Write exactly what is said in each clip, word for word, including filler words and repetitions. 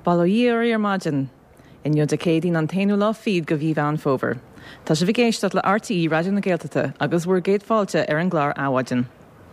Baloíar ar maidin, in iad a cédín an tainú lá fiad go bhí bhean fóver. Tá sé bhí géisteat le R T E Raidió na Gaeltachta agus bhuair géad fáilte ar an gláir áhaidin.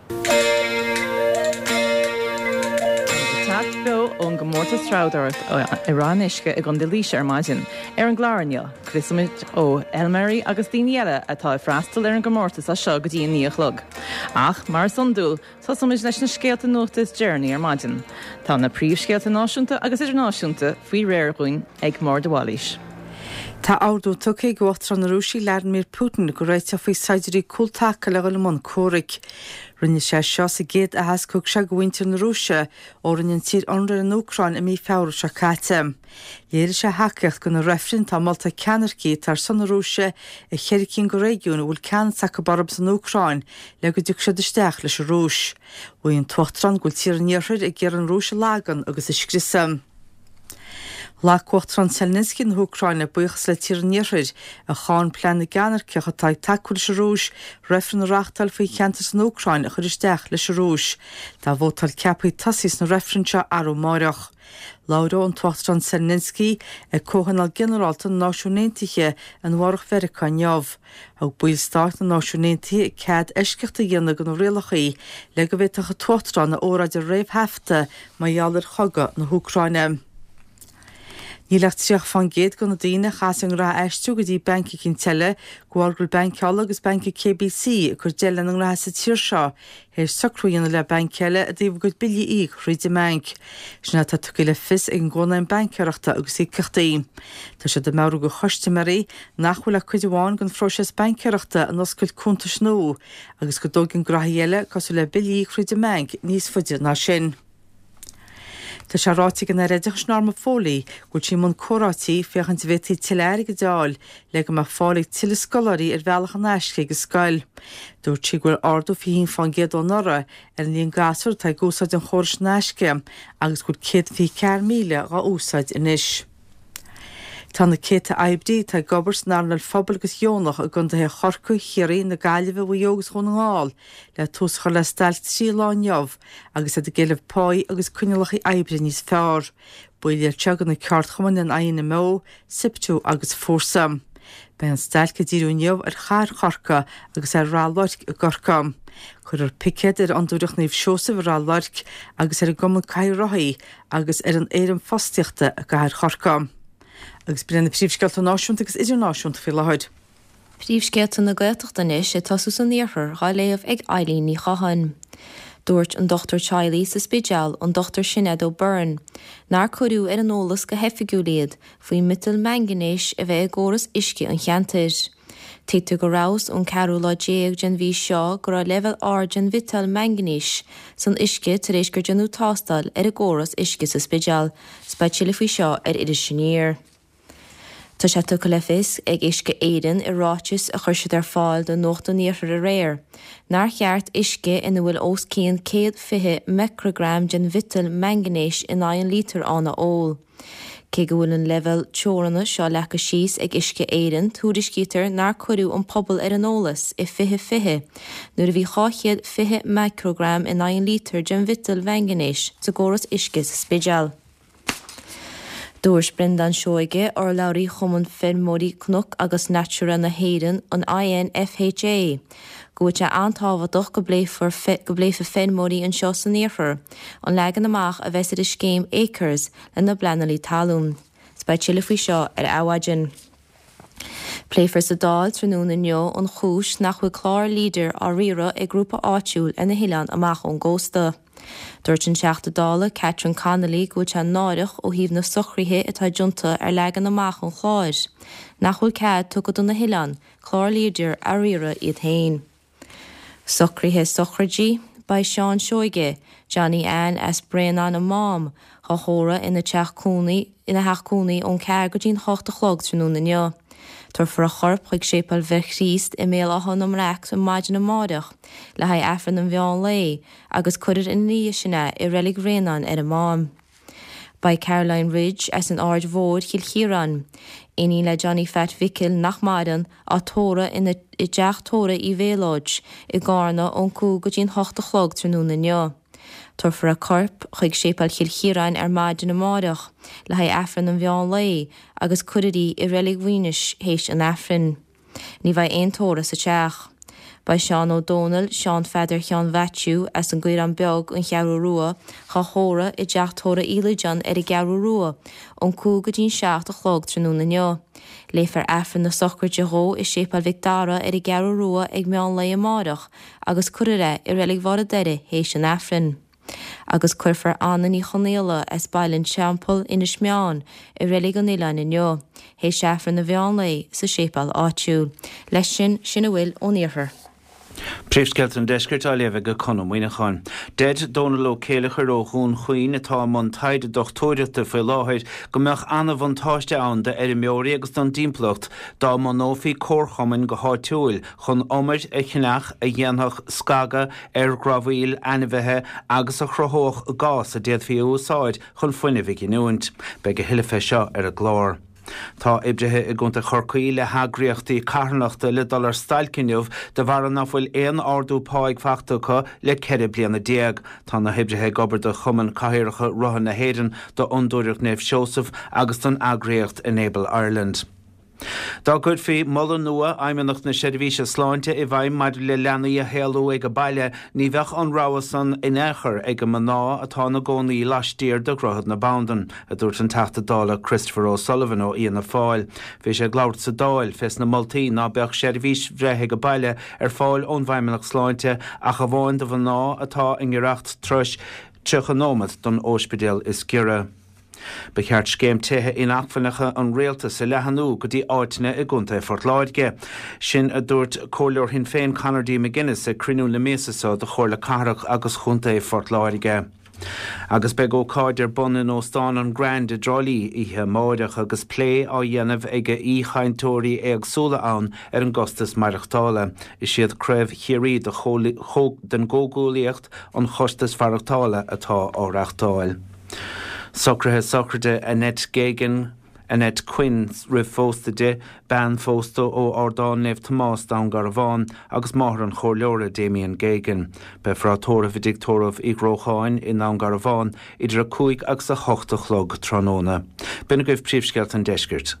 Tacht beo ón go mórta stráudart i rán isce i gcon de líise ar maidin ar an gláirneal, Christmas ó Elmary agus daoine eile atá freastal ar an go mórtas a seo go dtíon níochlog. Ach, mar sundúil, tá sumid leis na scéalta nótas Journey ar maidin. Tá na príomhscéalta náisiúnta agus idirnáisiúnta faoi réirgúin ag mór de bháilís. Tá áardú tucaí ghuachtar na Rúsí Vladimir Putin go réite faoi saidirí cúltacha le go món córic. Rinne sé seo sa géad a hascúg se go bhaintear na Rúise ó rinne tír anra an Ucrain i mí febhar se caite. Léir sé hacecht go na refrin tá molta ceanarcí tar san na Rúise i cheiricín go réigiún bhfuil cean sa go barab san Ucrain le go dúg sé deisteach leis a Rúis. Bhuaon tuchtran gúil tír an níorthir i ggéar an Rúise lágan agus is grisam. Lácuachtran Zelensky na Ucraine buchas le tír níorthir a cháin plean na ganarceach a taid tacúil se Rúis refrin na reachtal faoi cheantas na Ucrain a chur isteach leis a Rúis. Tá bhótal ceapaí tasís na refrin seo arú máireach. Laura an tuachtran Zelensky a cóhanal generálta náisiúnéntiche an bharach Vercha neamh. Ag buil start na náisiúnénti cead eisceachta dhéanana go réalachaí le go bhfuiteach a tuachtran na óráidir réimh hefta maiallar choga na Ucraine. Ní lecht seach fan géad go na daine chas an rá eistú go dtí banki cin teile gháilgúil banceála agus banki K B C chur déile an rá sa tír seo hir socrúíanana le banceile a dtíobh go billi íg chuide bank. Sna tá tuci le fis ag an gcónaim banceachta agus í cechtaí. Tá sé de meú go choiste marí nachhfuil a chuide bháin gon froises banceachta an oscail cúnta snú agus go dógin grahiile cosú le billi chuide bank níos fuide ná sin. Tá sé ráti gan réideach snáma fólaí gúil sí mún chorátí fiochan bhétaí tiléir go dáil le go mar fálaigh tiile scolarí ar bhealach an eisce go scail. Dúir tí gúil ardú fihín fan géad ó nora ar an líon gasúir tá gúsáid an chóris neisce agus gúil céad fí ceir míle á úsáid inis. Tá na céta aibdí tá gobars nánar fphobal agus jónach a gundathe chorcu chiaí na gaiileh bh jogus chun ngáil le túscha le stailt trí láneamh agus a géileh páí agus cuinealachaí aibre níos fearr. Builir tegan na ceart chuman in aine mó, siptú agus fórsam. Be an stailt go dtíú neamh ar chair chorca agus ar ráláirc a gorcam. Chur ar piced ar an dúireach naomh seosamh ráláirc agus ar goman cairathaí agus ar an éirim fostiachta a gair chorcam. Agus brenn na príomhscealta náisiúnta agus idirnáisiúnta fi lehaid. Príomhscealta na Gaeltachta is sé tasú san níorthar gá léamh ag Eileen ní chahan. Dúirt an Doctor Chiley sa Spidgeal an Doctor Sinead O'Byrne. Nar chuirú ar an ólas go hefigiúliad faoi mitil mangannéis a bheith agóras isci an cheantair. Téite go rás ón cearú lá déag gen bhí seo gur a level R gen vital mangannéis san isci tar éis gur genú tástal ar agóras isci sa Spidgeal, speisiala faoi seo ar idir sinéir. Tá sé tucha le fis ag isce éidan i ráitis a chuirse ar fáil do nóta níorthar a réir. Nar cheart isce ina bhfuil os céan céad fiche microgram gen vital mangannéis in aon lítar anna ól. Cé go bhfuil an level teoranna seo lecha síos ag isce éidan túriscítar nar chuirú an pobl ar an ólas i fiche fiche, nuair a bhí cháchiad fiche microgram in aon lítar gen vital mangannéis sa góras isce sa Spidgeal. Dúirs Brendan Seoige ar Laurí Chuman Fermórí Cnoc agus Natura na Héireann an I N F H A. Go te antáhadoch go bléifar go bléifar Fermórí an seo san níorthar, an legan amach a bheits is céim acres le na blanalí talún. Speisiala faoi seo ar áhaidin. Pléifar sa dáil tróna neo an chúis nach bhfuil clár líder á riara ag grúpa áitiúil ina Hileán amach ón Gósta. Dúirt an seachta dála Catherine Connolly go te náireach ó híomh na sochraithe atá junta ar legan amach an chláir. Nachhfuil cead tugad don na Hileán, clár líder a riara iad hain. Sochraithe sochradí by Sean Seoige, Johnny Ann as Brennan a mom, ha hóra ina teach cúnaí ina heach cúnaí ón cear go dtín hochta chlog tróna neo. Tar for a chorp chuig sépal bheithríist i mé a honam reacht an maidin na máideach le ha efran an bheán lei agus cuidir in níos sinna i relic rénan ar a mám. By Caroline Ridge as an ard vód hil chiran. Iní le Johnny Fat Vickil nach maidan a tóra ina i deach tóra i bhélóid i gána ón cú go dtín hochta chlog tróna neo. tar for a corp chuig sépal chilchírain ar maidin na máireach le ha affran an bheán lei agus cuidirí i rélig bhuinis héis an affran. Ní bheith ein tóra sa teach. Ba Sean O'Donnell, Sean Feder Sean Vatchu as an gwyr an beag yn Gearw Rua, cha chora i deach tóra Eli John er i Gearw Rua, on cwg dyn siach a chlog trynwn yn io. Leifar affran na soccer jero i sépal Victara er i Gearw Rua ag mewn lei amarach, agus cwrere i relig var a dere heis an affran. Agus cuirfar anan í chonéla as bailin siampol inis meán i relig an ilan in io, heis affran na bheán lei sa sépal áitiú, leis sin sin a bhfuil ó níorthar. Príomhsceilt an deiscirt a léamh go conam muoine cháin. Dead Dónal ó céalachar ó hún chuoin atá man taide dochtóireachta faoi láthir go meach anna bhain táiste ann de ar i meorí agus don dímpleacht dá man nófaí córchaman go háitiúil chun omid a chineach a dhéanach scaga ar grabhíl anmhethe agus a chrothóch gás a déad fiú úsáid chun foiinehigh inúint, be go hiilefe seo ar a glár. Tá ibrithe i gúnta chorcaí le hagraíochtaí carnachta le dollar stailcinneamh de bhar an bhfuil éon ardú páig feachtacha le ceithre bliana déag. Tá na ibrithe gobar de chuman caithearacha ruthan na héireann do undúireach Naomh Seosamh agus don agraíocht Enable Ireland. Dá gud fí molla nua aimimeach na seirbhíse sláinte i bhaim mar le leanaí a héalú ag a baile ní bheith an ráhasan in éair ag go maná atá na gcónaí laistíir do grothad na bandan a dúirt an teachta dála Christopher O'Sullivan ó Ian na fáil. Bhí sé glabhart sa dáil fes na moltaí ná beag seirbhís bhreithe go baile ar fáil ón bhaimimeach sláinte a go bháin do bhaná atá in ghearracht tros tuchanómad don óspidéal is gira. Ba cheart scéim tuthe in achfannacha an réalta sa lehanú go dtí áitina i gúnta i Fort Láidge. Sin a dúirt cóileor hin féin Conardí McGuinness a crinú le méasasá de chóir le carach agus chunta i Fort Láidge. Agus be go cáidir bunan ó stán an Grand i drolí ihe máireach agus plé á dhéanamh ag a íchaintóirí ag súla ann ar an gostas marachtála. Is siad creibh chiarí de chóg den gógóíocht an chostas farachtála atá áreachtáil. Socrathe socrate Annette Gagan, Annette Quinn rih fósta de ban fósta ó Ardán Naomh Tomás dán gar bháin agus máthar an chomhleora Damien Gagan. Be frátóra Victóramh i Grócháin in ná gar bháin idir a cúig agus a chochta chlog tróna. Bina goibh príomhsceilt an deiscirt.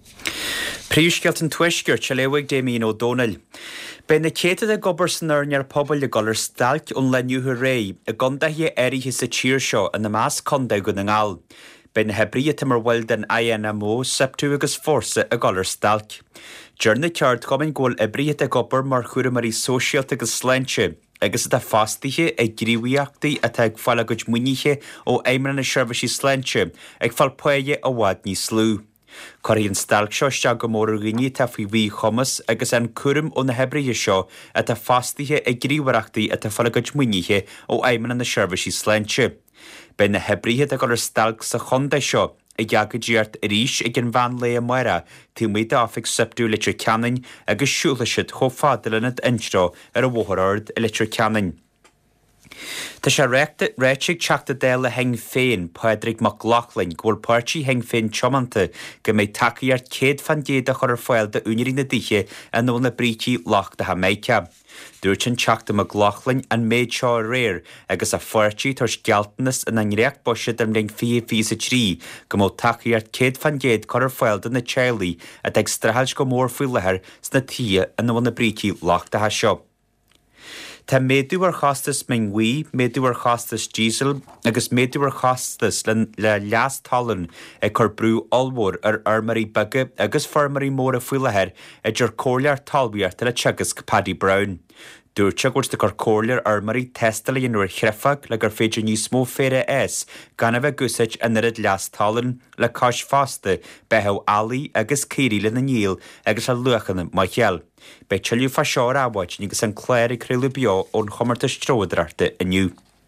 Príomhsceilt an tuiscirt se leabhaigh Damien O'Donnell. Ben na céad a gobar san ar pobl le golar stalc ón leniu ré a gondahí éirithe sa tír seo a na más conda go na ngáil. Ben na hebríad mar bhfuil den I N M O septú agus fórsa a golar stalc. Dúirna ceart gomin ggóil ibríad a gobar mar chuaire marí sóisialt agus sláinte, agus a fástaithe ag gríomhaíochtaí a ag fáil agad muinithe ó éimran na seirbhísí sláinte ag fáil poige a bhád níos slú. Coríonn stalc seo steag go mór a riní ta faoi bhí chomas agus an cuirim ó na hebríe seo a tá fástaithe ag gríomhaíochtaí a tá fáil agad muinithe ó éimran na seirbhísí sláinte. Ben na hebríhe a golar stalc sa chunda seo i dheagad díart a ríis ag an bhain le mara tí muid áfik septú litre ceannain agus siúlaisiid cho fádalanad instrá ar a bhthard i litre ceannain. Tá sé réiteigh teachta déile heng féin Padraig McLaughlin ghfuil páirtí heng féin chomanta go méid takeíart céad fan déad a chur ar fáil de únirí na ddíche a nó na brítí lach de ha méice. Dúirt an teachta McLaughlin an méid seo réir agus a fuirtí tar scealtanas in an réacht boise am ring fi fi sa trí go mó takeíart céad fan déad chur ar fáil de na Charlie a ag strahail go mór faoi lethir sna tí a nó na brítí lach de ha seo. Tá méadú ar chastas minghuí, méadú ar chastas diesel agus méadú ar chastas le, le leas talan ag chur brú olmór ar armarí bugge agus farmarí mór a fuileheir ag gur cóirlear talbíart le tegus Paddy Brown. Dúirte gúirsta gur cóirlear armarí testala inúir chrefag le gur féidir níos mó féire es gan a bheith gusaid an irid leas talan le cáis fásta betheh alaí agus céirí le na níl agus a luachanna mai cheall. Be tiliú fa seoir áhaid nígus an chléir i cruúla beo ón chomarta stróidirarta iniu.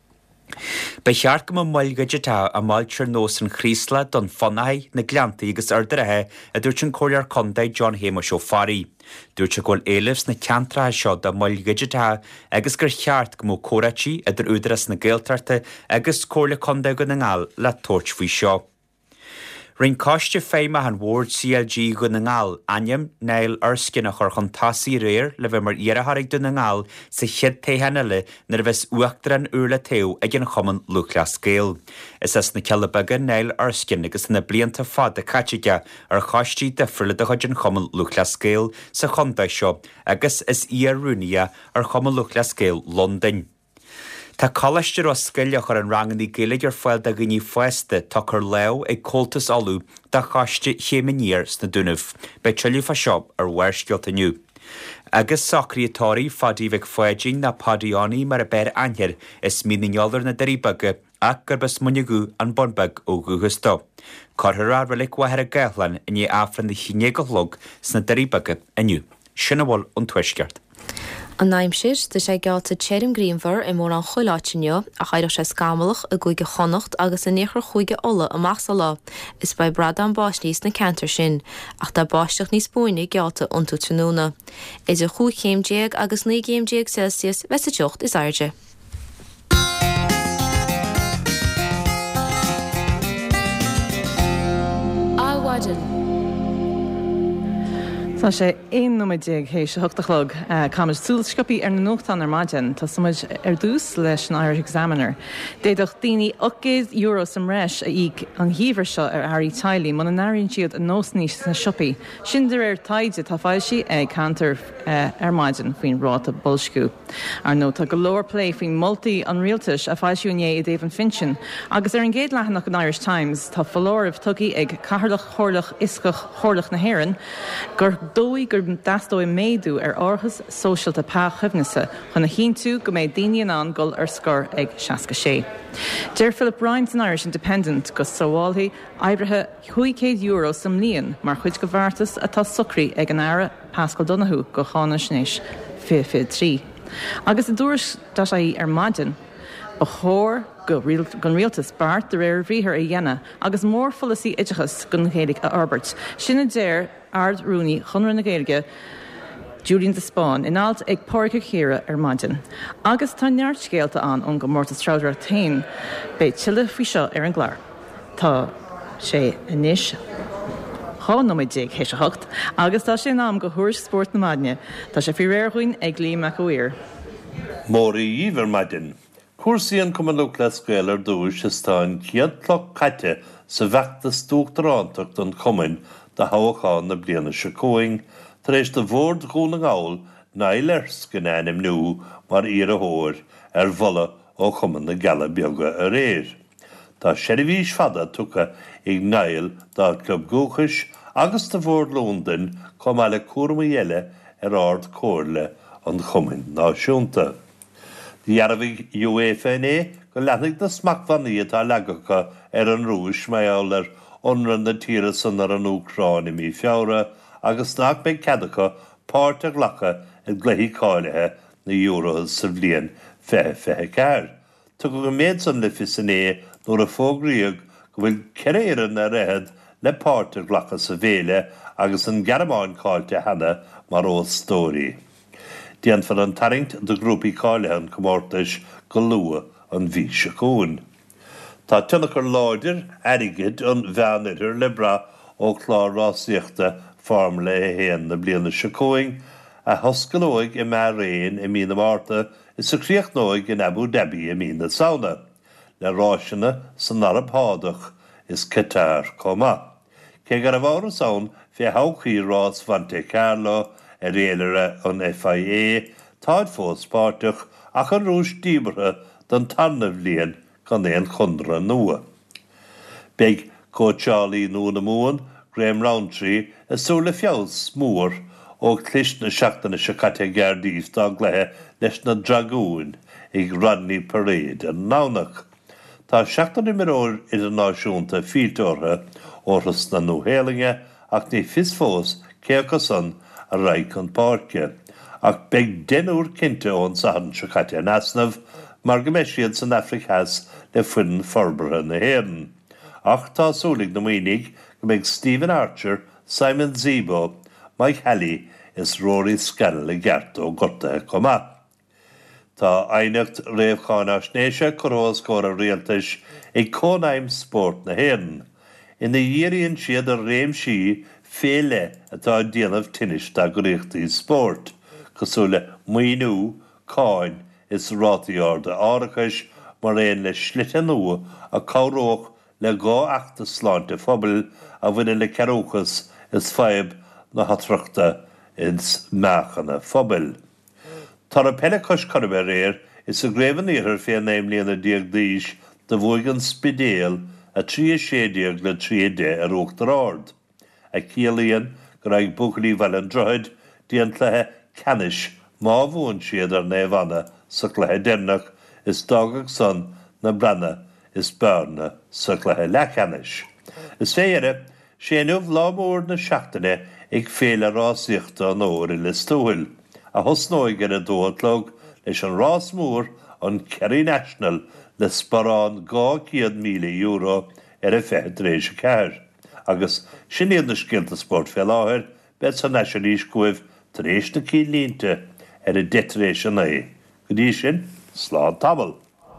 Be cheart go mmoilgaide tá a máiltir nós an chrísla don fannaí na gleantaí agus ardarathe a dúirt an cóilear condaid John Hamish ó Farí. Dúirt a ghfuil éilifs na ceantra seo de mmoilgaide tá agus gur cheart go mó córatí idir údaras na géaltarta agus cóirla condaid go na ngáil le tóirt faoi seo. Ring coiste féime an Ward C L G go na ngáil aim Neil Erskine a chur chun tasí réir le bheith mar iarthaigh do na ngáil sa chiad taithanna le nar bheits uachtar an úla taobh ag an chuman Luchlas Scéal. Is as na cealabaga Neil Erskine agus na blianta fad a caiteige ar chaistí defriúla de chuid an chuman Luchlas Scéal sa chunta seo agus is iarrúnia ar chuman Luchlas Scéal London. Tá choleistear os sciile chur an ranganí gilig ar foiil de gní foiiste tá chur leo ag coltas alú de chaiste chéiminíir sna dúnamh, be tuilú fa seo ar bhairceolta nniu. Agus sacríotáí fadí bheith foiidín na padaíonaí mar a beir anheir is mí na neollar na daríbaga ach gur bes muinegú an bonbeg ó gúgustá. Carthar arhfuil wathir a gaithlan in é afran na chiné go hlog sna daríbaga aniu. Sinna bhil an tuisceart. An naimsir de sé gáta Cherim Greenver i mór an choiláitineo a chaidir sé scamalach a gcuige chonacht agus a néchar chuige ola amach sa lá is bei brad an báis níos na cantar sin ach tá báisteach níos buine gáta ontú tróna. Is a chuig chéimdéag agus ní chéimdéag Celsius wes a teocht is airde. Áhaidir. Tá sé éon nóideag hééis se thuchtalog Camas súlscopi ar na nóchtán ar maidin, tá suid ar dús leis an Irish Examiner. Déadach daoine ochgéad euro sam reis a ag an híomhar seo ar airí tailí man an airíonn siad a nós níos na siopaí. Sin de ar taide tá fáil si ag cantar ar maidin faoin ráta bolscú. Ar nó tá go leor play faoin multi an rialtas a fáilisiúné i David Finchin. Agus ar an géad lehanach an Irish Times tá fallóirh tugaí ag caharlach chorlach iscach chorlach na hÉireann gur dói gur dasdói méadú ar orthas sóisialta pá chuimhnasa chun na híntú go méid daine an gol ar scor ag seaca sé. Deir Philip Ryan an Irish Independent go sábháilthaí oibrithe chuigcéad euro sam líon mar chuid go bhartas atá sucraí ag an aire Pascal Donoghue go chána snéis fi fi trí. Agus a dúris dá sé ar maidin ba chóir go gon rialtas bart de réir bhríthar a dhéana agus mór folasí idechas gon chédig a Albert. Sinna déir Ard Rooney chunra na Gaeilge Julian de Spáin in alt ag páirce chéire ar maidin. Agus tá neart scéalta an ón go mórta stráidir a tain be tiile faoi seo ar an gláir. Tá sé inis há nóideag hééis a hocht, agus tá sé nám go thuair sport na maidine, tá sé fi réirhuioin ag lí me go bhuiir. Mórí íomhar maidin. Cuasaíonn Cumann Luchlas Scéal ar dúis is tá an ciadlach caite sa bheachtas dúchtarántaach don Cumann de haáán na bliana se cóing, tar éis de bhórd gúna gáil Neil Erskine anim nu mar ar a thóir ar bhola ó Cumann na Geala beaga a réir. Tá seirbhís fada tucha ag Neil dá club Gúchais agus de bhórd London com eile cuarma eile ar ard cóirle an Cumann náisiúnta. Dhearbhigh U F N A go leannig na smacmhaí atá leagacha ar an rúis mé álar onran na tíre san ar an Ucráin i mí feabhra agus nach mé ceadacha páirteach lacha ag gluichí cáilethe na euro sa bblion feithe feithe cearr. Tu go go méid san le fisan é nuair a fógraíodh go bhfuil ceréireann a réhead le páirteach lacha sa bhéile agus an Gearmáin cáilte hena mar ó stórí. Dían fan an taringt de grúpi cáilethe an comórtais go lua an bhí se cún. Tá tunnachar láidir airigid an bheanidir le bra ó chlárásíochta formula a héan na bliana se cóing a hoscanóig i mar réin i mína Márta is a chríochnóig in Abu Dhabi i mína Sauna. Le ráisina san Arab hádach is Qatar comma. Cé gar a bhar saun fé hauchaí rás Monte Carlo a réalire an F I A táid fós páirteach ach an rúis díbrethe don tarnamh líon gan éon chundra nua. Beg Coachali nua na múin, Graham Rowntree is súla fios mór ó clis na seachtainna se caite Gardaíos dá gléthe leis na dragún ag Rodney Parade an nánach. Tá seachtainna miróir idirnáisiúnta fíortha orthas na nóhéalinge ach ní fis fós cécha san a raig an páirce. Ach beg denúr cinnte ón sahan se caite nasnamh mar go mbeidh siad san Africas le fuin forbara na hÉireann. Ach tá súlaigh na muoinigh go mbeidh Stephen Archer, Simon Zebo, Mike Halley is Rory Scannell i gceart ó gortathe comma. Tá aithneacht réamhcháin snéise chorós córa rialtais ag cónaim sport na hÉireann. ina dhéiríonn siad a réimsí féle atá déanamh tinis da go réachtaí sport, cosúla muoinú cáin is rátaí arda árachas mar éon le slite nua a cabhróch le gá achta sláinte phobal a bhuine le ceróchas is feib na hatrachta ins meachana phobal. Tar a penacos corbe réir is a grévan íhar fé naimlíana diag díis de bhuigan spidéal a trí sédiag le trí de ar óchtar ard. A cíalaíon go raibh buchaí bhean droid díon chluthe canis má bhún siad ar néomhana sa chluthe dénach is dagach san na brana is bearna sa chluthe lecanis. Is féire séanmh lámór na seachtaine ag féle rásíochta an óir i listóil, a thosnóid ar a dóhatlog leis an rás mór an Kerry National le sparán gá cíad míle euro ar a feithid rééis a ceir. Agus sin iad na scialta sport fé láthir bet sa naisialís cuimh tar éis na cí línte ar a detréis an é. Go dtí sin, sláán tabal.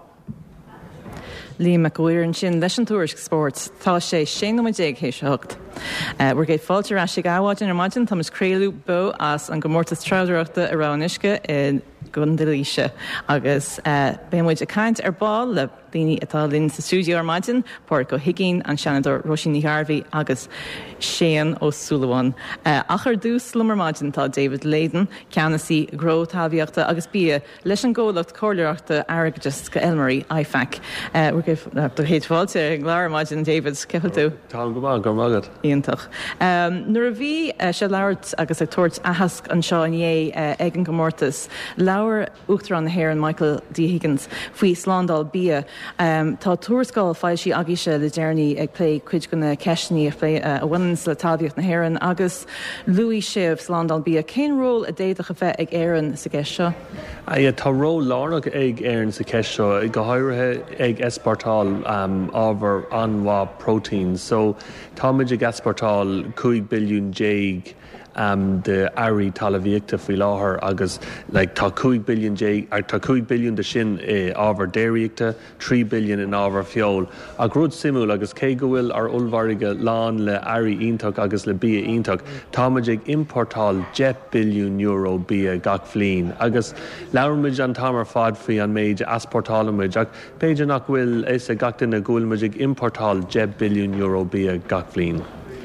Lí me goir an sin leis an túris sport tá sé sé no déag hééis hocht. Bhar géad fáilte a sig áháin ar maidin Thomas Créú bo as an gomórtas traudeachta aránisce in Gundalíise agus bémuid a caiint ar ball le daoine atá linn sa stúdio ar maidin, Páir go Higgín an seanador Roisin Harvey agus Séan ó Súlaháin. Achar dús lumar maidin tá David Leiden, ceanasí gró tábhaíochta agus bí leis an ggólacht cóileachta airgeas go Elmarí I F A C. Bhar géad do héad fáilte ag leir maidin David cefa tú. Tá go bhá go mágad. Íontach. Nuair a bhí se leirt agus ag tuairt ahasc an seo inné ag an gomórtas, leabhar uachtar an Héir an Michael D. Higgins faoi Slándal bia. Tá túrascáil fáil sí agéise le déirní ag lé chuid go na ceisní a bhains le tábhaíocht na Héireann agus Louis Sibh Slándal bia. Cén ról a déadach a bheith ag éireann sa gceist seo? Ia tá ró lánach ag éireann sa ceist seo, i go háirithe ag esportáil ábhar anmhá protein. So táid ag esportáil cúig billiún déag um, de airí talabhaíochta faoi láthair agus like, tá cúig billiún déag ar tá cúig billiún de sin eh, ábhar déiríochta, trí billiún in ábhar fiol. A grúd simú agus cé go bhfuil ar ullmharige lán le airí iontach agus le bia iontach, táid ag importáil de billiún euro bia gach bhliain. Agus leabharmuid an tamar fad faoi an méid esportálamid ach péidir nach bhfuil is a gach duine gúilmuid ag importáil de billiún euro bia gach bhliain.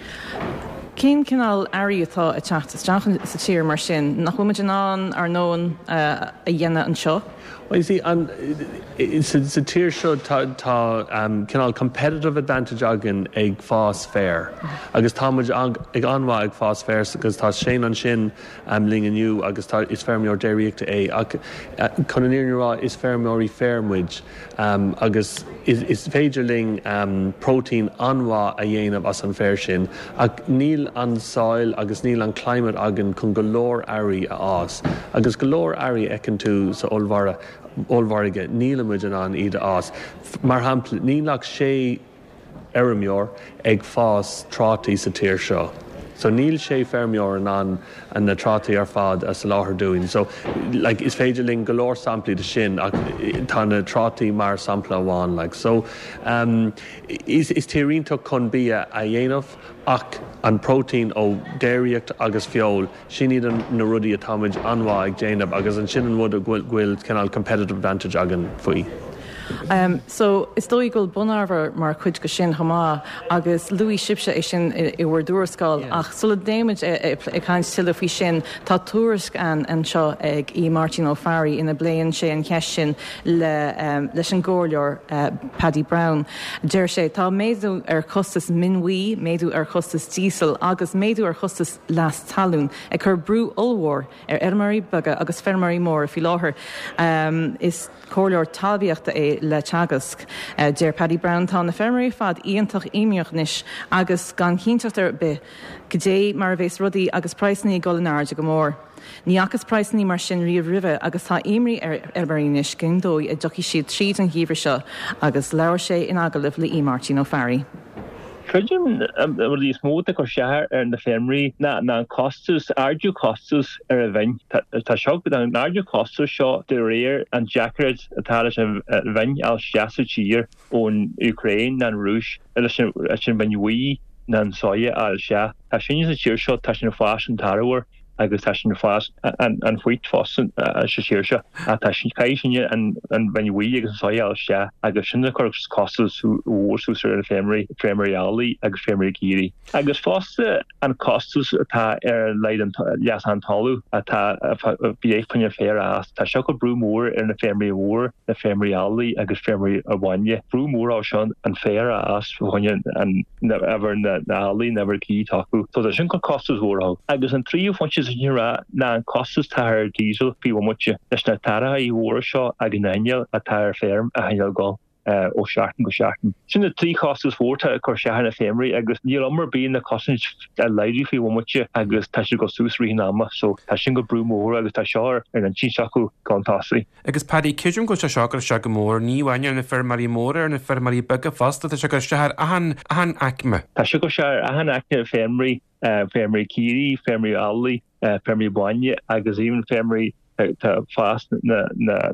Cén cinál airí atá a teachta teachan sa tíir mar sin, nach bhfuid an an ar nóin a dhéine an seo? Well, you see, and it's a tier show ta ta um kinal competitive advantage agin ag fás fair. Agus támuid ag anmha ag fás fair agus tá Shane an sin um ling an you agus tá is fermior déiríochta é ag conaníirrá is fermiorí fairmuid um agus is is féidir ling um protein anmha a dhéanamh as an fair sin ag níl an soil agus níl an climate agin chun golóir airí a ás. Agus golóir airí ecan tú sa olmhara Olmharige nílamid an iad as. Mar hampla nílach sé airimior ag fás trátaí sa tíir seo. So níl sé fermior an an an na trátaí ar fad as láthair dúin. So like is féidir ling golóir samplaí de sin ach tá na trátaí mar sampla amháin. Like. So um, is, is tíirínta chun bia a dhéanamh ach an protein ó déiríocht agus fiol sin iad an na rudaí a táid anmha ag déanamh agus an sin an bhd a ghfuil cinál competitive advantage agan faoi. Um, so is dói goil bunarver mar chuid go sin chamá agus Louis Sibse é sin i bhar dúrascáil ach sulla déimiid ag chaint tiile faoi sin tá túrasc an an seo ag í Martin O'Farry ina bléonn sé an ceist sin le um, leis an ggóirleor uh, Paddy Brown. Deir sé tá méadú ar chustas minhuí, méadú ar chustas dísel agus méadú ar chustas las talún ag chur brú olmhór ar Elmarí baga agus fermarí mór fi láthair um, is cóirleor talbhaíochta é le teagasc. Uh, Deir Paddy Brown tá na fermarí fad íontach imíoch níis agus gan cínteachtar be go dé mar bhés rudaí agus praisnaí golinnáide go mór. Ní agus praisnaí mar sin riamh ribh agus tá imrí ar Elmarínis cin dói a doci siad tríd an híomhar seo agus leabhar sé in agalibh le í Martin O'Farry. Creidim rí smóta go seair ar na fémrií na ná costas ardú costas ar a bhain. Tá seo go an ardú costas seo de réir an Jackered atá a bhain al seaasa tír ón Ukraine na Rúis sin bhainhuí na soia al sea. Tá sin a tíir seo tá sin na fáis an tarhar agus tá sin fás an fuit fásan se tíir se a tá sin caiisiine an bhainhuí agus soia al sea agus sinna chu costas úsú ar an fémrií fémriálaí agus fémrií gíri. Agus fásta an costas atá ar leid an leas an talú atá bí éifanne fér as. Tá seo go brú mór ar na fémrií mór na fémriálaí agus fémrií a bhaine. Brú mór á seán an fér as bhaine an ever na álaí never cí taú. So tá sin go costas hór agus an tríú fonches ra na an costas tar diesel fi muche leis na tara I hóra seo a gnéil a tar ferm a hail gáil ó seaartan go seaartan. Sin na trí costas fórta a chu seaar na fémrií agus ní omar bíon na costas a leidir fi muche agus tá go sús rí náma, so tá sin go brú mór agus tá seár ar an tí seaú gantásaí. Agus padí ciúm go se seagar se go mór níhhaine na fermarí mór ar na fermarí bega fasta tá se go seaar ahan ahan acme. Tá se go seaar ahan acme fémrií fémrií círi, fémrií álaí, fémrií bhaine agus even fémrií tá fast na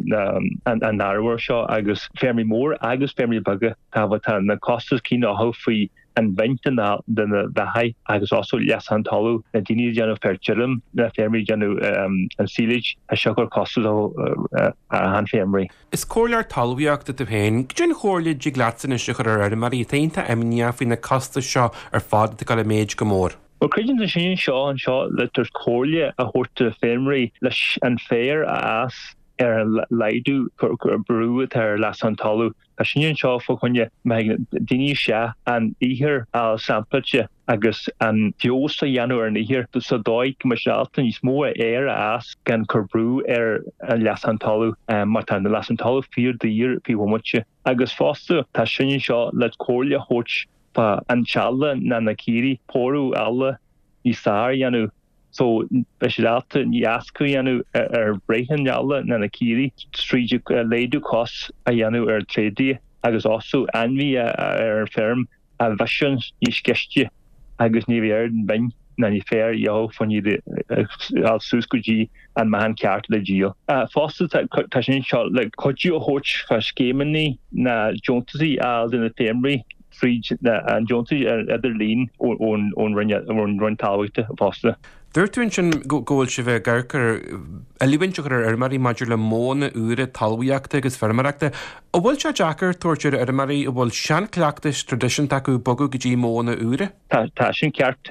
an náhar seo agus fémrií mór agus fémrií baga tá tá na costas cí ná faoi an bhainte ná den na haid agus also leas an talú na daoine deanú fertilm na fémrií deanú an síleid a seo gur costas ó an fémrií. Is cóirlear talmhaíocht a bhéin, gin chóirlaid de glatsan is sichar ar marí taonnta imní faoin na costas seo ar fád go le méid go mór. Well, Creidim de sin seo an seo le tar cóirle a thuirta fémrií leis an féir a as ar leidú brúid ar las an talú. Tá sin seo fo chunne daoine se an ihir a sampailte agus an fios a dhéanú ar an ihir sa dóid commerciálta níos mó air a as gan corbrú ar las an talú mar tá na las an talú fíor dír fi muche. Agus fásta tá sin seo le cóirle thuirt pa an challa na na kiri poru alla I sar yanu so beshilata ni asku yanu er brehan yalla na na kiri street leidu costs a yanu er trade agus also anvi er firm a vision ni skestje agus ni ver ben na ni fair yo von ni de al suskuji an man kart le geo uh foster tashin shot like koju hoch for schemeni na jonti al in the family Fríd an Johnty idir lín ón run talhaite fásta. Dúirtún sin ggóil se bheith garcar a líhaintúchar ar marí maidir le móna úra talhaíoachta agus fermareachta. ó bhfuil se Jackar tuairtear ar marí ó bhfuil sean cleachtas tradition taú bogu go dtí móna úra? Tá sin ceart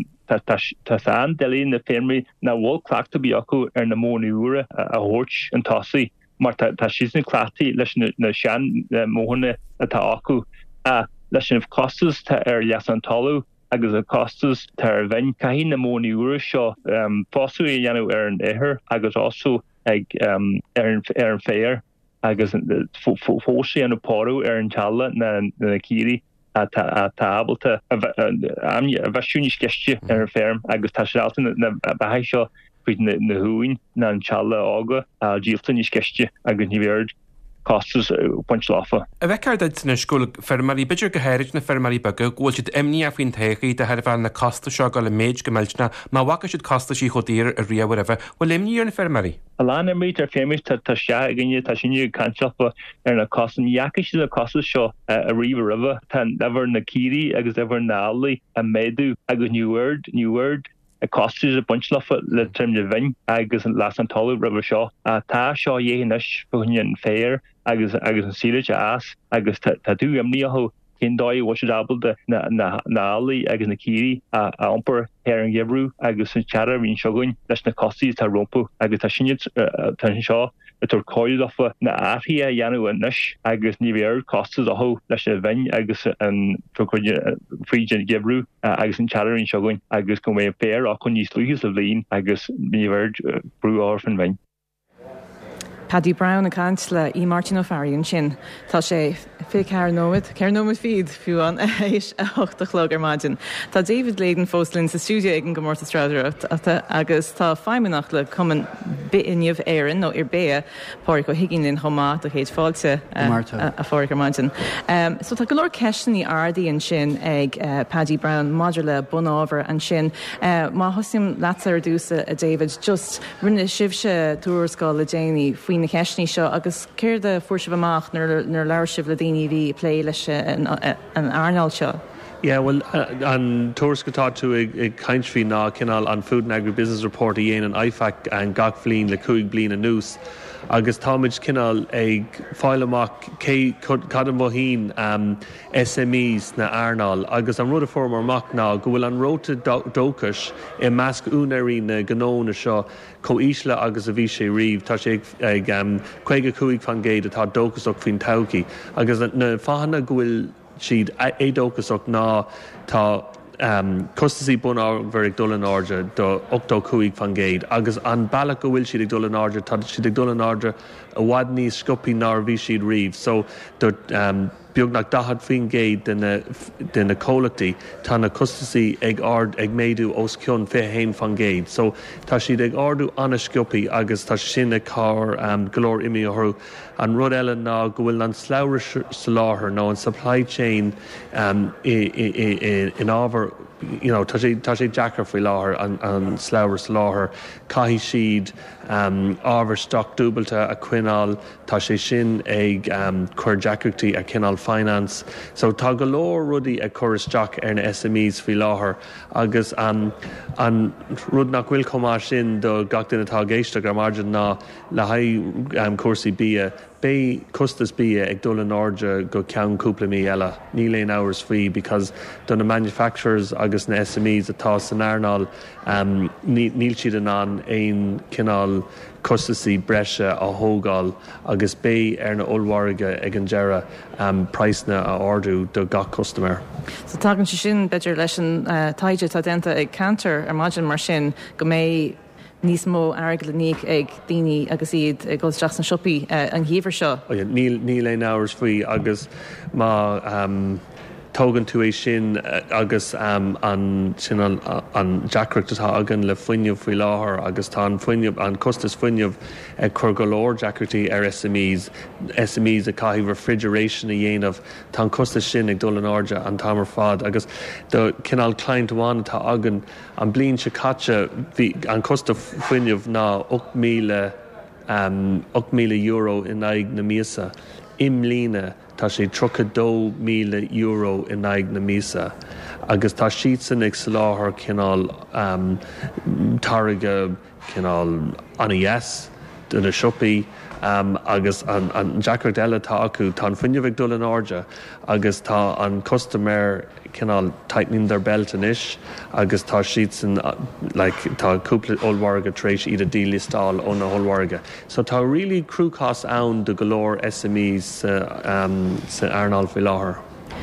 tá an delín na fémrií na bhfuil cleachta bí acu ar na móna úra a thuirt an tosaí, mar tá síos na cleachtaí leis na sean móna atá acu a leis sin costas tá ar leas an talú agus a costas tar bhain caihí na móna úra seo fáú i dhéanú ar an éair agus also ag ar an féir agus fósaí an párú ar an talla na círi a tábalta a bheisiúní sceiste ar an féirm agus tá séalta na bhaid seo chuid na húin na an talla ága a díalta ní sceiste agus ní bhéard costas punch láfa. A bheitcar deid na scúil fermarí beidir go héirid na fermarí baga ghfuil siad imní a faoin teichaí de herbhar na costa seo go le méid go meiltna má bhacha siad costa sí chodíir a riamh raheh bhfuil imní ar na fermarí. A lá imí tar féimiis tá se gine tá sinniu canseapa ar na costan jacha siad a costa seo a riamh raheh tá ever na círi agus ever nálaí a méadú agus New Word New Word a costas a bunch lafa le term de vin agus las an talú rubber seo a tá seo dhéanais buin féir agus agus an síle as agus tá dú amní ho cin dóid was dabal de na na nálaí agus na círi a ampur her an gebrú agus an chara hín seogain leis na cosí tá rompu agus tá sinne tan seo tar coil ofa na áhí a dhéanú an nuis agus ní bhéir costas a ho leis a bhain agus an frígin gebrú agus an chalarín seogain agus go mé féir a chun níos luúgus a bhíon agus ní bhéir brú áir fan bhain. Paddy Brown a cantla í Martin O'Farrion sin tá sé fi cear nóid cear nóid fiad fiúán éis a hochtalog ar maidin. Tá David Leiden fóslinn sa stúdio ag an gomórta Stradaracht agus tá feimimeach le cuman biinniuh éan nó ar bé páir go hiiginn chomá a chéad fáilte a fóric ar maidin. Um, so tá go leor ceisina í ardaí an sin ag uh, Paddy Brown maidir le bunábhar an sin. Uh, má hosim leatsa ar dúsa a David just rinne sibse túrascáil le déanaí faoin na ceisní seo agus céir de fuair amach nar leir sibh le daoine bhí plé leis an airneáil seo. Yeah, well, uh, an tuaircatá tú ag, ag caintrí ná cinál an Food and Agribusiness Report a dhéanaan I F A C an gach flin le cúig blin a nús. Agus táid cinál ag fáil amach cé cad an bhín um, S M Es na airnáil, agus an rud a form amach ná go bhfuil an róta dóchas i measc únaí na gnóna seo comhísle agus a bhí sé riomh, tá sé ag um, chuige cúig fan géad atá dóchasach faoin taucií, agus na fáhanna go bhfuil siad é dóchasach ná tá Um, Costasí bun ábhar ag dul an áde do ochtó cúig fan géad, agus an bailach go bhfuil siad ag dul an áde, tá siad ag dul an áde a bhhaid níos scopaí ná bhí siad riomh. So do um, beagnach dahad faoin géad den na cólachtaí tá na costasí ag ard ag méadú os cionn fé héin fan géad. So tá siad ag ardú anna scopaí agus tá sinna cá um, golóir imi orthú. An rud eile ná go bhfuil an sláir sa láthair nó an supply chain um, i, i, i, in ábhar, you know, tá sé deachar faoi láthair an, an sláir sa láthair, caithí siad um, ábhar stoc dúbalta a cuineáil, tá sé sin ag um, chuir deachirtaí a cinál finance. So tá go leor rudaí ag churas deach ar na S M Es faoi láthair, agus um, an rud nach bhfuil comá sin do gach duine atá géiste gur margin ná le haidh um, cuasaí bia. Bé costas bí ag dul an áde go ceann cúpla mí eile, ní léon áras faoi, because do na manufacturers agus na S M Es atá san airnáil um, níl siad an an éon cinál costasaí breise a thógáil, agus bé ar na ollmhairge ag an deire um, praisna a ardú do gach customer. So tágann si sin beidir leis an uh, taide tá denta ag cantar ar maidin mar sin go mé níos mó airge le níos ag daoine agus iad ag goteach an siopaí uh, an ghiomhar seo. Oh, yeah, níl níl éon áras faoi agus má um, tógann tú é sin uh, agus um, an sin an, an deacreacht atá agan le fuinneamh faoi láthair, agus tá an fuinneamh an costas fuinneamh ag chur go leor deacreachtaí ar S M Es, S M Es a caithfh refrigeration a dhéanamh, tá an costas sin ag dul an áde an tamar fad, agus do cinál clientháin atá agan an blin se caite an costa fuinneamh ná ocht míle um, ocht míle euro in aig na míosa. Im lína tá sé trodó míle euro in aig na míosa, agus tá siad san ag sa láthair cinál um, tarige cinál anas duna siopaí, um, agus an, an deacreacht eile tá acu tá an fuinneamh ag dul an áde, agus tá an customer cinál tightening their belt in ish, agus tá siad san uh, like, tá cúpla ollmhairge tar éis iad a dílistáil ó na ollmhairge. So tá really cruúchas ann de go leor S M Es uh, um, sa airnáil faoi láthair.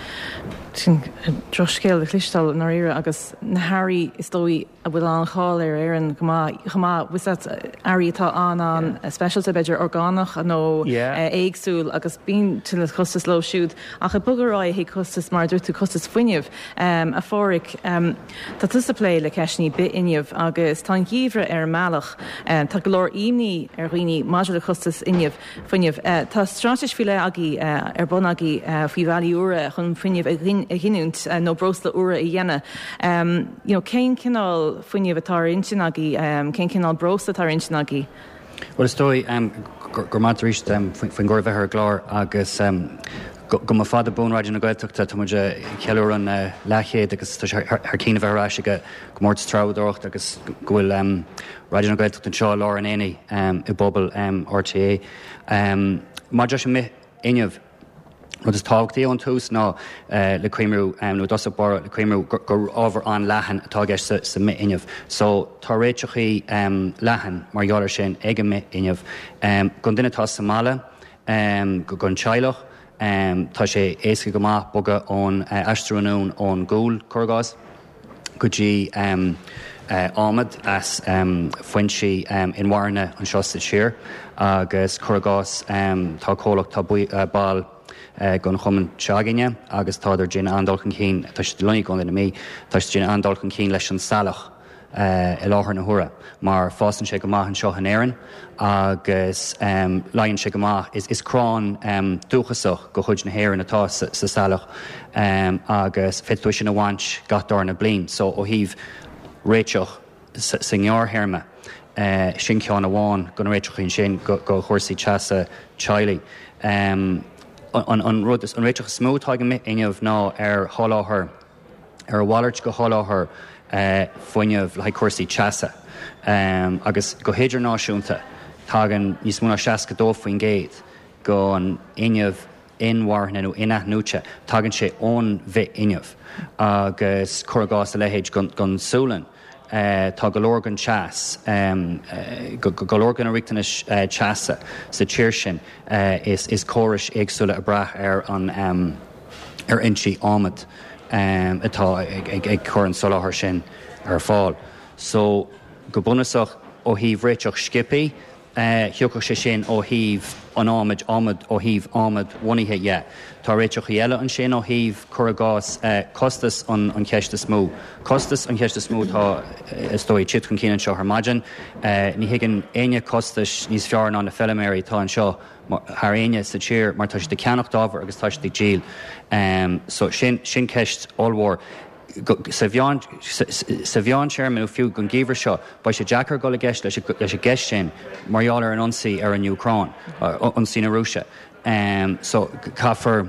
Sin droscéil a chlistal nar ire agus na Harry is dói a bhfuil an cháil ar éan chumá was that airí atá an an specialta beidir orgánach a nó éagsúil agus bín til costas lo siúd ach a bugarráid hí costas mar dúirtú costas fuinneamh um, a fóric um, tá tusa lé le ceisní bit inneamh agus tá gíomhre ar meach um, tá go leor imní ar roioine maidir le costas inneamh fuinneamh uh, tá stráis fi le agé uh, ar bon agé uh, faoi bhealaí ura chun fuinneamh a ghinúnt uh, nó brosla ura i dhéine. Um, you know, céin cinál fuinneamh atá insinagí, um, cén cinál brosta atá insinagí? Well, is dói um, gur máid ríist um, faoin gcóir bheith ar glár agus um, go má fada búnráid na Gaeltachta tá muide cealú an uh, lechéad agus tá ar cína bheithráise go mórtas trádócht agus gohfuil um, ráidir na Gaeltachta an seo lá an éanaí um, i bobbal um, R T A. Um, má de sin mi inneamh Rud is tágtaí an tús ná uh, le cuiimrú um, nó dosa bar le cuiimrú gur ábhar an lehan atá gceist sa, sa mit inneamh. So tá réiteachí um, lehan mar gheallar sin ag an mit inneamh. Um, gon duine tá Somála, um, go gon teilech, um, tá sé éasca go maith boga ón uh, astrúnún ón gúil churgás, go dtí um, uh, Ahmed as um, Fuinchi um, in Warna an Shosta Shear agus Coragos um, tá cólach tá bui, uh, ball uh, gon chuman seaginne agus táidir Jane Andolchan Keen tá sé lunig gon na mí tá Jane Andolchan Keen leis an salach uh, i láthar na hura mar fásan sé go maith an seo an éireann agus um, laonn sé go maith is, is crán um, dúchasach go chuid na héireann atá sa, sa salach um, agus fitú sin na bhaint gatar na blin so ó híh réiteach sa ngear herma uh, sin ceann amháin go réiteach in sin go, go chósaí teasa Charlie um, an, an rud an réiteach smótáige mit inmh ná ar háláthair ar bhhailrt go háláthair uh, foiineh le cuasaí teasa um, agus go héidir náisiúnta tágan níos múna seaca dómhaoin géad go an inmh inhharna nó inathnúte tágann sé ón bheith inmh agus choragás a lehéid gon súlan uh, tá golóir an teas um, uh, go golóir gan a riachtainna uh, teasa sa tíir sin uh, is, is córis éagsúla a brath ar an um, ar intí Ahmed um, atá ag, ag, ag chur an soláthir sin ar fáil. So go bunasach ó híh réiteach Skippy Uh, Thiocach sé sin ó híh an Ahmed Ahmed ó híh Ahmed bhainithe yeah. Tá réiteach eile an sin ó híh choragás uh, costas an, an ceiste smó. Costas an ceiste smó tá uh, istói chit chun cían seo harmaidin. Uh, ní higann aine costas níos fearan an na felaméirí tá an seo thar aine sa tír mar tá sé de ceannach dábhar agus tá sé de díl. Um, so sin, sin ceist allmhór. Sa bheán chairman ó fiú gon gíomhar seo, ba sé Jackar go le gceist leis a gceist sin marall ar anionsaí ar an Ucrán,ionsaí na Rúise. Um, so caafar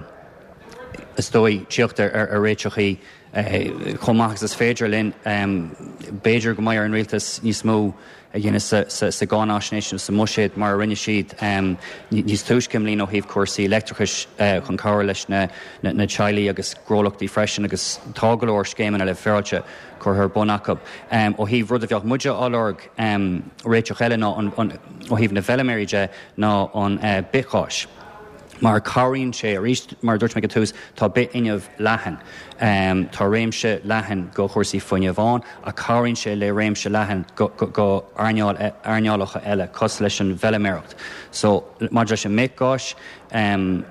isdói tíochtar ar, ar réiteachaí uh, chomachchas is féidir linn um, Beidir go maiar an rialtas níos mó a dhéana sa, sa, sa gánáisnéisiú sa muséad mar rinne siad um, níos túiscim líon ó híh cuasaí electrachas uh, chun cabhar leis na, na, na Charlie agus grólachtaí freisin agus tágalóir scéimeanna le féilte chur thar bunachab. Um, ó híh rud a bheoh muide álorg um, réiteach eile ná ó híh na bhelaméride ná an uh, bicáis. Mar cáiríonn sé a ríist mar dúirt me go tús tá bit inmh leathan. Um, tá réimse leathan go chósaí foiineh bháin a cáiríonn sé le réimse leathan go, go, go airneálacha eile cos leis an bhelaméricht. So mar leis an méicáis um,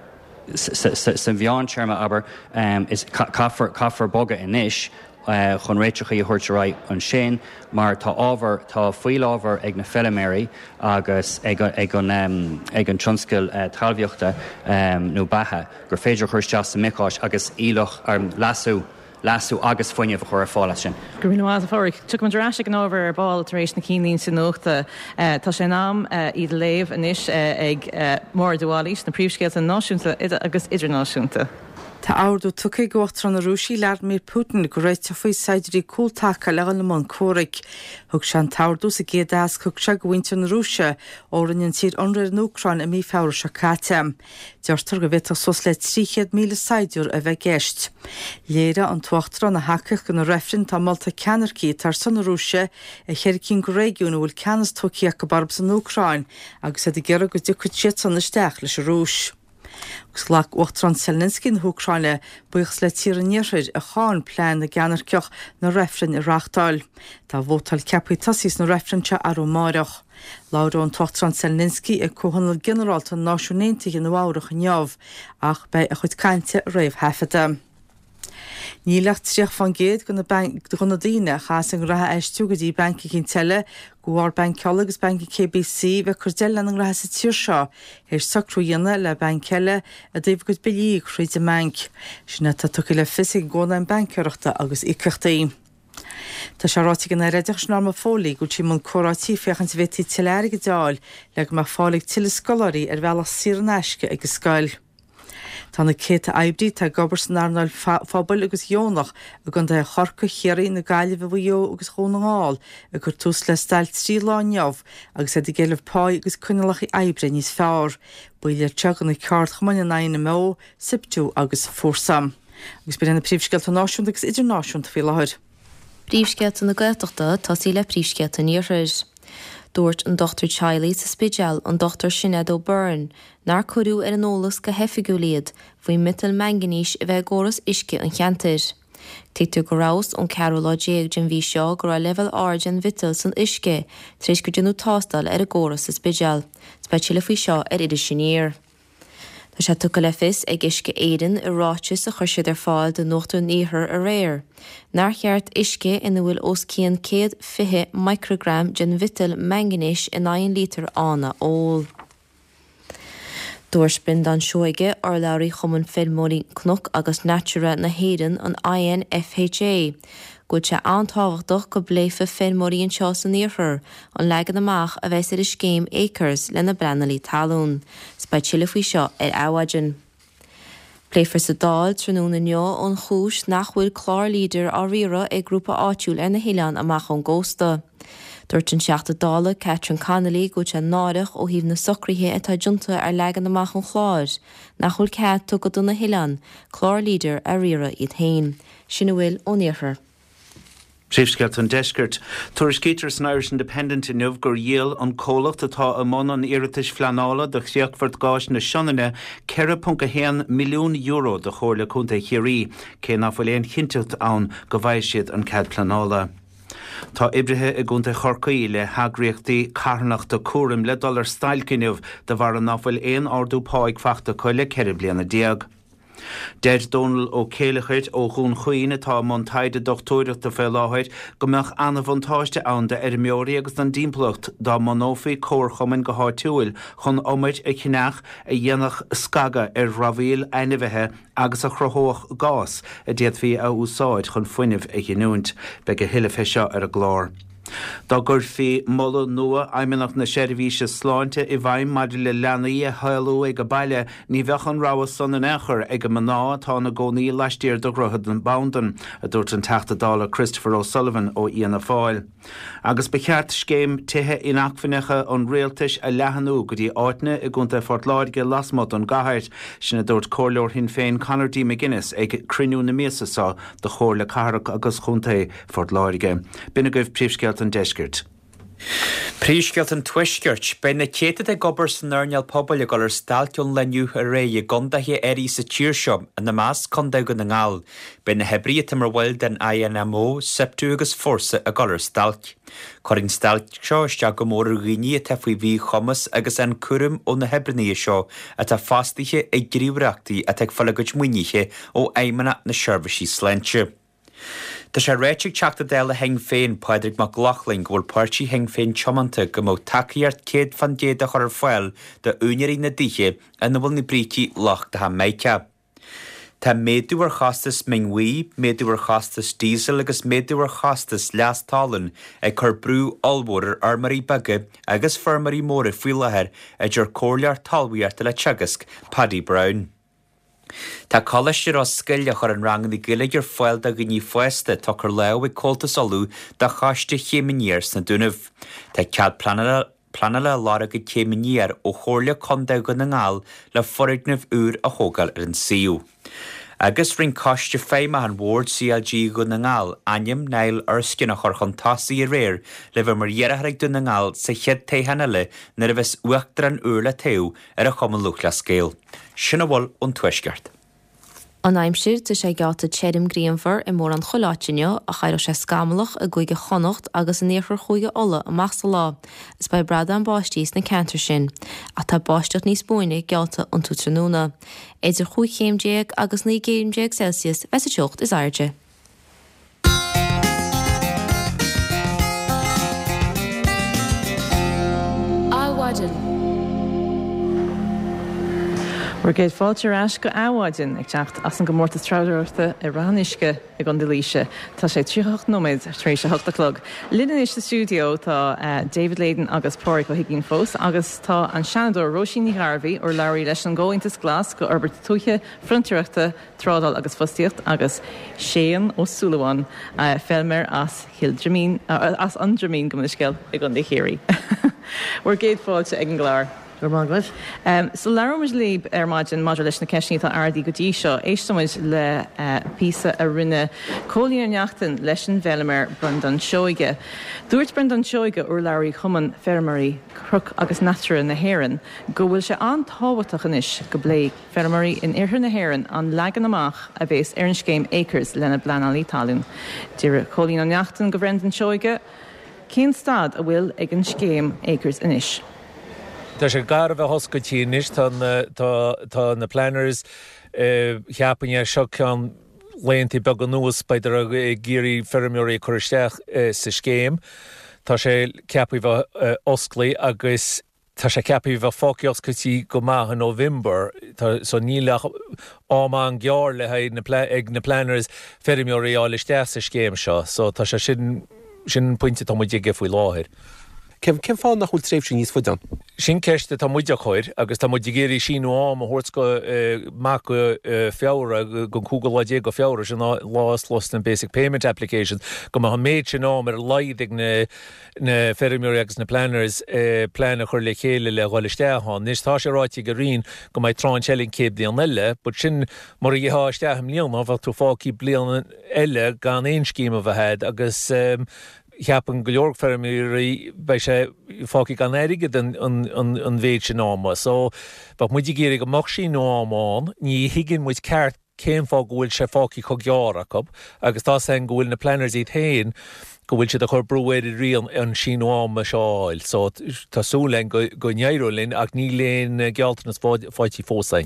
san bheán tearma aber um, is caafar boga inis Uh, chun réiteacha i thuirteráid an sin, mar tá ábhar tá faoil ábhar ag na felaméirí agus ag, ag an, um, ag an tionscail uh, talmhaíochta um, nó bathe, gur féidir chuirteach sa micáis agus ílach um, lasú lasú agus foiineh chur fála sin. Gur bhíon bhád a fóric, tu man ráise an ábhar ar báil tar éis na cínín sin nóachta tá sé nám iad léamh inis ag mór dúálís na príomhscéalta náisiúnta agus idirnáisiúnta. Tá áardú tucha gochttar an Rúsí lear mé Putin go réite faoi saidirí cúltacha le an man córic. Thug se an táardú sa géadás chug se gohainte an Rúise óran an tír anrair an Ucrán a mí fáir se cáte. Deirtar go bhétar sos le tríchéad míle saidiúr a bheith geist. Léire an tuachtar an na haicach go na refrin tá malta ceanarcí tar san na Rúise a cheircín go réigiún bhfuil ceannas tuciach go barbs an Ucrán agus a d ggéire go dú chuid san isteach leis a Rúis. Gus lech Uachtar an Zelensky na Ucraine buchas le tír an níorthaid a cháin plein na geanarceach na refrin i Reachtáil. Tá bhótal cepaí tasís na refrinte arú máireach. Laura an Uachtar an Zelensky ag cóhanal generálta náisiúnéntaigh in bhárach an neamh ach bei a chuid cainte réamh hefada. Nílach tríoch fan géad go na daine chas an ratha eistú go dtí banki cinn teile go bhar banceala agus banki K B C bheith chuir an ratha sa tíir seo ar sacrú dhéanana le banceile a dtíobh go bilí chríd a manc. Sinna tá tucha le fisig gcóna an banceoireachta agus iceachtaí. Tá se ráitiigh an réideach ná má fólaí go tí mun chorátí fechan sa bheití tiléir go dáil le go má fálaigh tiile scolarí ar bhealach sír an eisce agus scail. Tá na céta aibdí tá gobar san arnáil fábal agus Jónach a gan de chorca chéirí na gaiileh bhío agus chónaáil a gur tús le stail trí láneamh agus é d géileh páid agus cunelach i aibre níos fearr, buile tegan na ceart chumaine na mó, siptú agus fórsam. Agus be na príomhscealta náisiúnta agus idirnáisiúnta fé láthir. Príomhscealta na Gaeltachta tá sí le príomhscealta níorthais. Dúirt an Doctor Charlie sa spéisial an Doctor Sinead O'Byrne nar cuireadh ar an ólas go hefigiúliad faoi mital manganíis a bheith góras isce an cheantair. Títú go rás ón Carolóéag gin bhí seo gur a level ágin vital san isce, tríéis gur dionú tástal ar a ggóras sa spideal, speisiala faoi seo ar idir siníir. Tá sé tucha le fis ag isce éidan i ráite a chuirsiad ar fáil de nóchtú níthir a réir. Nar cheart isce ina bhfuil os cían céad fiche microgram gin vital manganese in nine lítar ána ól. Dúirspin dan seoige ar leirí chumann filmóí cnoc agus natura na héan an I N F H A. Gúil sé antáhachtach go bléfa filmóí an seo san níorthar an legan amach a bheits ar is céim acres lena brenalí talún, speisiala faoi seo ar áhaidin. Pléifar sa dáil tróna neo ón chúis nach bhfuil chlár líder á riara ag grúpa áitiúil ar na héileán amach an ggósta. Dúirt an seachta dála Catherine Connolly go sé náireach ó híomh na socrthaithe atá junta ar legan amach an chláir, nach bhfuil cead tugad do na héileán, chlár líder a riara iad hain. Sinna bhfuil ó níorthar. Trífsgelt an deisgurt, Tuair Skeeters an Irish Independent in Nuh gur dhéal an cólacht atá amón an iiritas flanála do chríochfort gáis na seanine ceithre punca héan milliún euro de chóirle chunta chiarí, cé nach bhfuil éon chinteacht ann go bhaid siad an cad planála. Tá ibrithe i gúnta chorcaí le hagraíochtaí carnach do cuarim le dollar stailcinniuh de bhar an nach bhfuil éon ardú páig feachta chuile ceithre bliana déag. Dead Donald ó Céalachuid ó Dhún Chuoin atá man taide dochtúireachta fé láthid go meach anna bhantáiste ann de Ermeorí agus an dímplocht dá manófaí cóir chumann go háitiúil chun óid a chineach a dhéanach scaga ar rahíil ainmhethe agus a chrothóach gás a déadhí a úsáid chun foiinemh a ghinúint be go hiilefhe seo ar a glár. Dá gur fí molla nua aimimeach na seirbhíse sláinte i bhaim maidir le leanaí a heilú ag go baile ní bhechan ráha san an éair ag go maná atá na gcónaí leistíir do gruthad an Boundan a dúirt an teachtadála Christopher O'Sullivan ó Iana Fáil. Agus be cheart scéim tithe inachfannecha an réaltais a lehanú go dtí áitne i gúnta fortláirge lasmod an gahairt sinna dúirt cóirleor hin féin Conor D. McGuinness ag crinú na miasasá de chóir le carach agus chunta fortláirge. Bina goibh príomhsceilt an deisgurt. Príomhsceilt an tuisgurt, be na céad a gobar san airneal pobl a gur stáilteún leniu a ré a gondathe éirí sa tíir seo a na más condagan na ngáil, be na hebríte mar bhfuil den I N M O septú agus forsa a gur stáilt. Coring stáilt seo iste go mór a riní a tafuí bhí chomas agus an curim ó na hebriní seo a tá fástaithe ag gríomhreachtaí a teag fallagad muoinithe ó aimimena na seirbhísí slente. Tá sé réiteigh teachta déile heng féin Padraig Mac Lachlan go bhfuil páirtí heng féin teomanta go mó takeíart céad fan déad a chur fáil de úneirí na dithe a na bhfuil na brítí lach de ha méice. Tá méadúar chastas minghuí, méadúar chastas dísel agus méadúar chastas leastálan ag chur brú allmór ar armarí bagge agus fermarí móra faoi láthair a dúir cóirlear talmhaíarta le teagasc Paddy Brown. Tá choiste á sciile chur an rangan i giile gur foiil a go ní foiiste tá chur le ag cótas olú de chaiste chéiminíir san dúnamh. Tá cead planala lára go chéiminíir ó chóirle condagan na ngáil le forighnamh úr a thógáil ar an siú. Agus ring coiste féime an Ward C L G go na ngáil aim neil arscin a chur chun tasaí a réir le bheith mar dhearachraigh do na ngáil sa chead taithanna le na a bheits uachtar an úr le taobh ar a chuman luch le scéal. Sinna bhfuil ón tuisgart. An aimsir tá sé gáta téirim gríomhar i mór an choláitineo a chair sé scamalach a gcuige chonacht agus an níorchar chuige ola amach sa lá, is ba brada an báistís na cantar sin, a tá báisteach níos buine gealta an tútranúna. Éidir chuig chéimdéag agus ní chéimdéag Celsius bheits a teocht is airde. Áhaidin. We're géad fáilte ras go áhaidin ag teacht as an go mórtas traidirta i ranisce ag an delíise. Tá sé tríocht nóméid trééis hota clog. Linan is the studio tá uh, David Layden agus Pádraig ó Higgin fós, agus tá an seanador Roisin Harvey or Larry leis an ggóintas glas go orbert tuiche frontireachta trádal agus fostíocht agus Séan ó Súlaháin uh, felmer as Hildramín uh, as Andramín go muisceil ag an de chéirí. We're géad fáilte ag an glár. gur máglah. Um, so lerumis líb ar maidin maidir leis na ceisní tá ardí go dtí seo, éistemuid le uh, písa a rinne cólaíar neachtain leis an bhelamar Brendan Seoige. Dúirt Brendan Seoige ur leirí chuman fermarí cruc agus natra na Héireann, go bhfuil se an táhachtach inis go blé fermarí in Iarthar na Héireann an legan amach a bhés ar an scéim Acres lena Bleana Lítalún. Díre cólaíar neachtain go Brendan Seoige, cén stad a bhfuil ag an scéim Acres inis. Tá sé gar bheith hoscatíis tá na planners cheapanne seo cean léontaí beag an nuas beidir a géirí fermiúí chuiristeach sa scéim. Tá sé ceapaí bheith osclaí agus tá sé ceapaí bheith fáci oscaití go maith an November, so nílach áma an ghear le ag na planners fermiúí áilisteach sa scéim seo, so tá sé sin sin pointe tá muide ge faoi láthir. Cem fáil nach chuil tréimh sin níos fuidan? Sin ceiste tá muide chuir, agus tá muide géirí sin am a thuirt go mac go feabhra go cúgaláidé go feabhra sin lás lost an Basic Payment Applications, go ha méid sin am ar leidig na na fermiúí agus na planners planna chuir le chéile le gáilisteachán. Nis tá sé ráití go rion go mbeidh trán selling céib díon eile, bud sin mar i háisteach líonna bhil tú fácí bliana eile gan éon scíam a bheithéad agus cheapan go leor fermiúí bei sé fáci gan éige an bhéid sin áma. So ba muidir géir go mach sin ámán, ní higann muid ceart céim fá gohfuil sé fáci chu gearach agus tá san gohfuil na planners iad hain go bhfuil siad a chur brúéidir rion an sin áma seáil. So tásúlainn go neirúlinn ach ní léon gealtanas fáití fósain.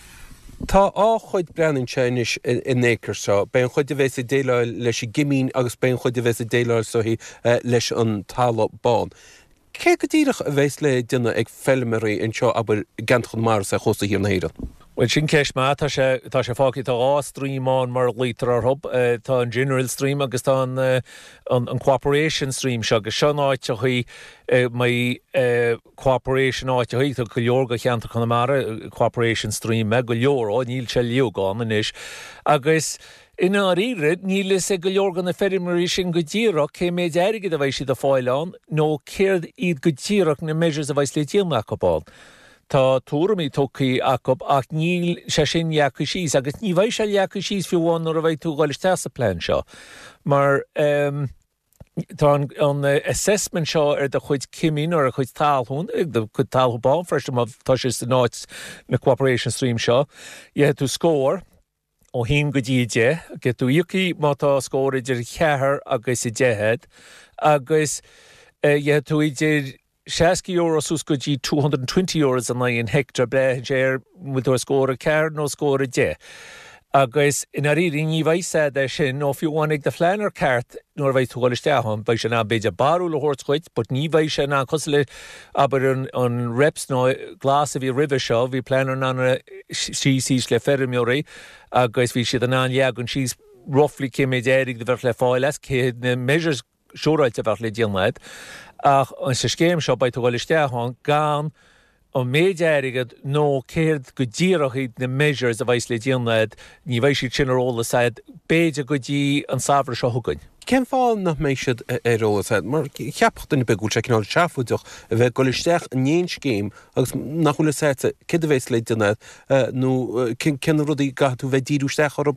Tá á chuid breann séis in éair seo, ben chuid a bheits a déile leis i gimín agus ben chuid a bheits a déile sohí leis an talá bán. Cé go dtíireach a bheits le duine ag felmarí in seo aber gantchon mar a chosa híar na Héireann? Well, sin ceis má tá sé fáci tá á streamán mar lítar ar thub, tá an general stream agus tá an cooperation stream seo, agus seo áite chuí mai cooperation áite chuí go leor go cheanta chuna mar cooperation stream me go leor ó níl se leogáin inis. Agus ina ríre níl sé go leor gan na fermiúí sin go ddíireach cé méid airige a bheith siad a fáilán, nó céird iad go ddíireach na measures a bheith le díomach go bán. Tá túramí tócaí acu ach níl sé sin leacu síos, agus ní bhaid se leacu síos fiúháin nó a bheith tú gáil teasa plán seo. Mar um, tá an assessment seo ar de chuid cimín ar a chuid talún, ag de chud talbán first am tá sé the náit na cooperation stream seo, je tú scór ó hín go díide, get tú iucí má tá scóir idir cheathar agus i déhead, agus je tú idir sixty euros sus go dí two hundred twenty euros an in hectar bre géir with or score a car no score a dé. Agus in a ríring ní bhaid sé de sin ó fiúhánig de fleanar ceart nóir bhaid túáilisteachán, ba sé ná beidir barú le hórtchuid, but ní bhaid sé ná cos le aber an reps nó glas a bhí river seo, bhí pleanar ná sí sís le fermiúí, agus bhí siad an ná leagann síos roughly cimid érig de bhar le fáil es cé na measures siúráilte bhar le díalnaid. Ach an sa scéim seo baid túáilisteachán gan an méid airigad nó céird go ddíireach iad na measures a bhaid le díalnaid, ní bhaid siad sin aróla said béidir go dtí an sabhar seo thugainn. Cén fáil nach méid siad aróla said, mar cheapcht in begúil se cinál seafuideach a bheith goilisteach an éon scéim agus nach chula saite cid a bheits le díalnaid nó cin rudaí gathú bheith díúisteach orb.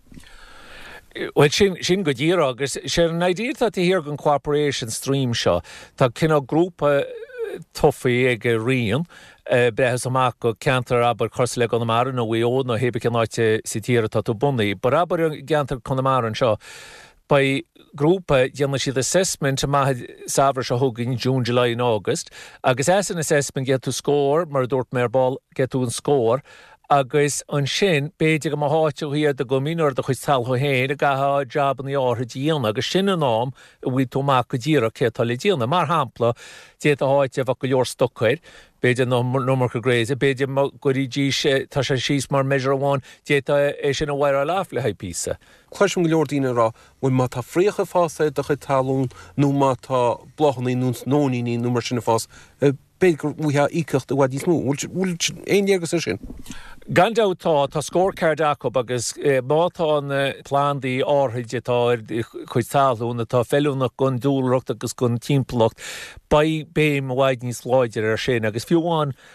Well, sin, sin go ddír agus sé an idea that hir an cooperation stream seo, tá cinná grúpa tofií ag rion, brehes amach go ceantar aber cos le an mar nó bhí ó nó hébe cin áite sitíra tá tú bunnaí, bar aber ceantar conamar an seo. By grúpa dhéanana siad assessment a maithe sabhar se thugann June, July and August, agus as an assessment get tú scór, mar dúirt mar ball get tú an scór, agus an sin béidir go háteú hiad de go míor de chuid talth héin a gatha job an áthir díana, agus sin an nám a bhí túach go ddíra cé tal díana, mar hampla dé a háite bh go leor stocaid, béidir nómar go gréise, béidir goí dí tá sé síos mar measure amháin dé é sin a bhhair a láf le haipísa. Chuisiom go leor díine rá, bhfuil má tá fríocha fása de chud talún nó má tá blochannaí nó nóí nó mar sinna fás, béidir bhuthe ícecht a bhhaidí smú, bhfuil éon agus sin. Gandátá tá scórcard acu agus mátá na tláándaí áthide tá chuid talúna tá fellúnach gon dúlracht agus gon timplacht ba béim bhhaid níos láidir ar sin, agus fiúháin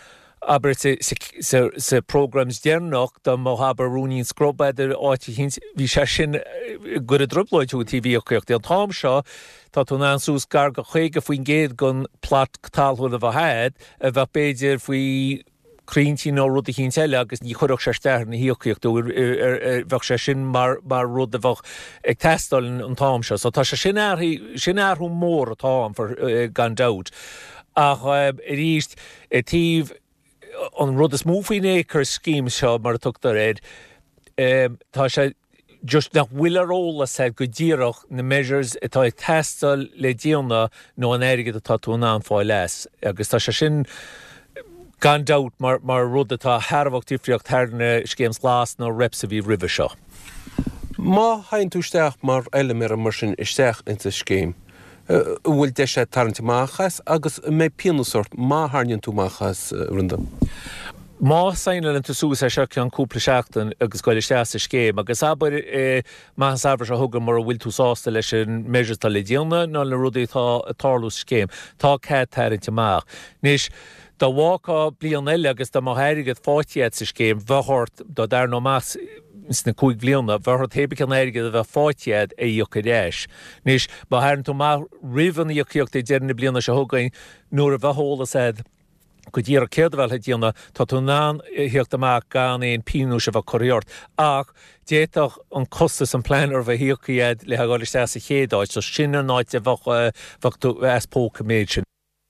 aber se se se programs dénach da má haber rúnín scrobaidir áiti hins hí se sin go a drubloidú T V ocht an tám seo tá tú an sús gar go chuige faoin géad gon plat talhfuil a bheit a bheit beidir faoi Crintí nó rud a hín teile agus ní chuireach sé steir na híochíochtú bheh sé sin mar mar rud a bhah ag testal an tám seo, so tá sé sin sin airthú mór a tám for gan dat. Ach i ríist i tíh an rud is múfaoine chur scíim seo mar tuchttar réid tá sé just nach bhuiileróla sé go ddíireach na measures atá ag testal le díonna nó an éige atá tú ná fáil leis, agus tá sé sin gan dat mar mar rud atá Harbhacht difriocht thna scéims glas nó reps a bhí rih seo. Má hain túisteach mar eile mar mar sin isteach inta scéim. Bhfuil de sé tarnta máchas agus mé peanúsort má háneann tú máchas runda. Má saoine an tú sús sé an cúpla seachtain agus goil sé a scéim, agus aber más aber se thugan mar bhfuil tú sásta leis an measures tá le díonna ná le rudaí tá atarlú scéim, tá cé tarnta máach. Nis Tá bháá blion eile agus tá máthirigad fáitiad sa scéim bhehort do dar nó más na cúig blionna, bhehort thébe an éirigad a bheith fáitiad é diocha réis. Nis ba háann tú má rihan íochíocht é déirna blionna se thugain nuair a bheithóla said go dtíar céadhil díonna tá tú ná hiocht amach gan éon píú se bheith choíort. Ach déach an costas an planar bheith hiochaíad le gáil sé a chéadáid, so sinna náid a bheith tú espóca méid sin.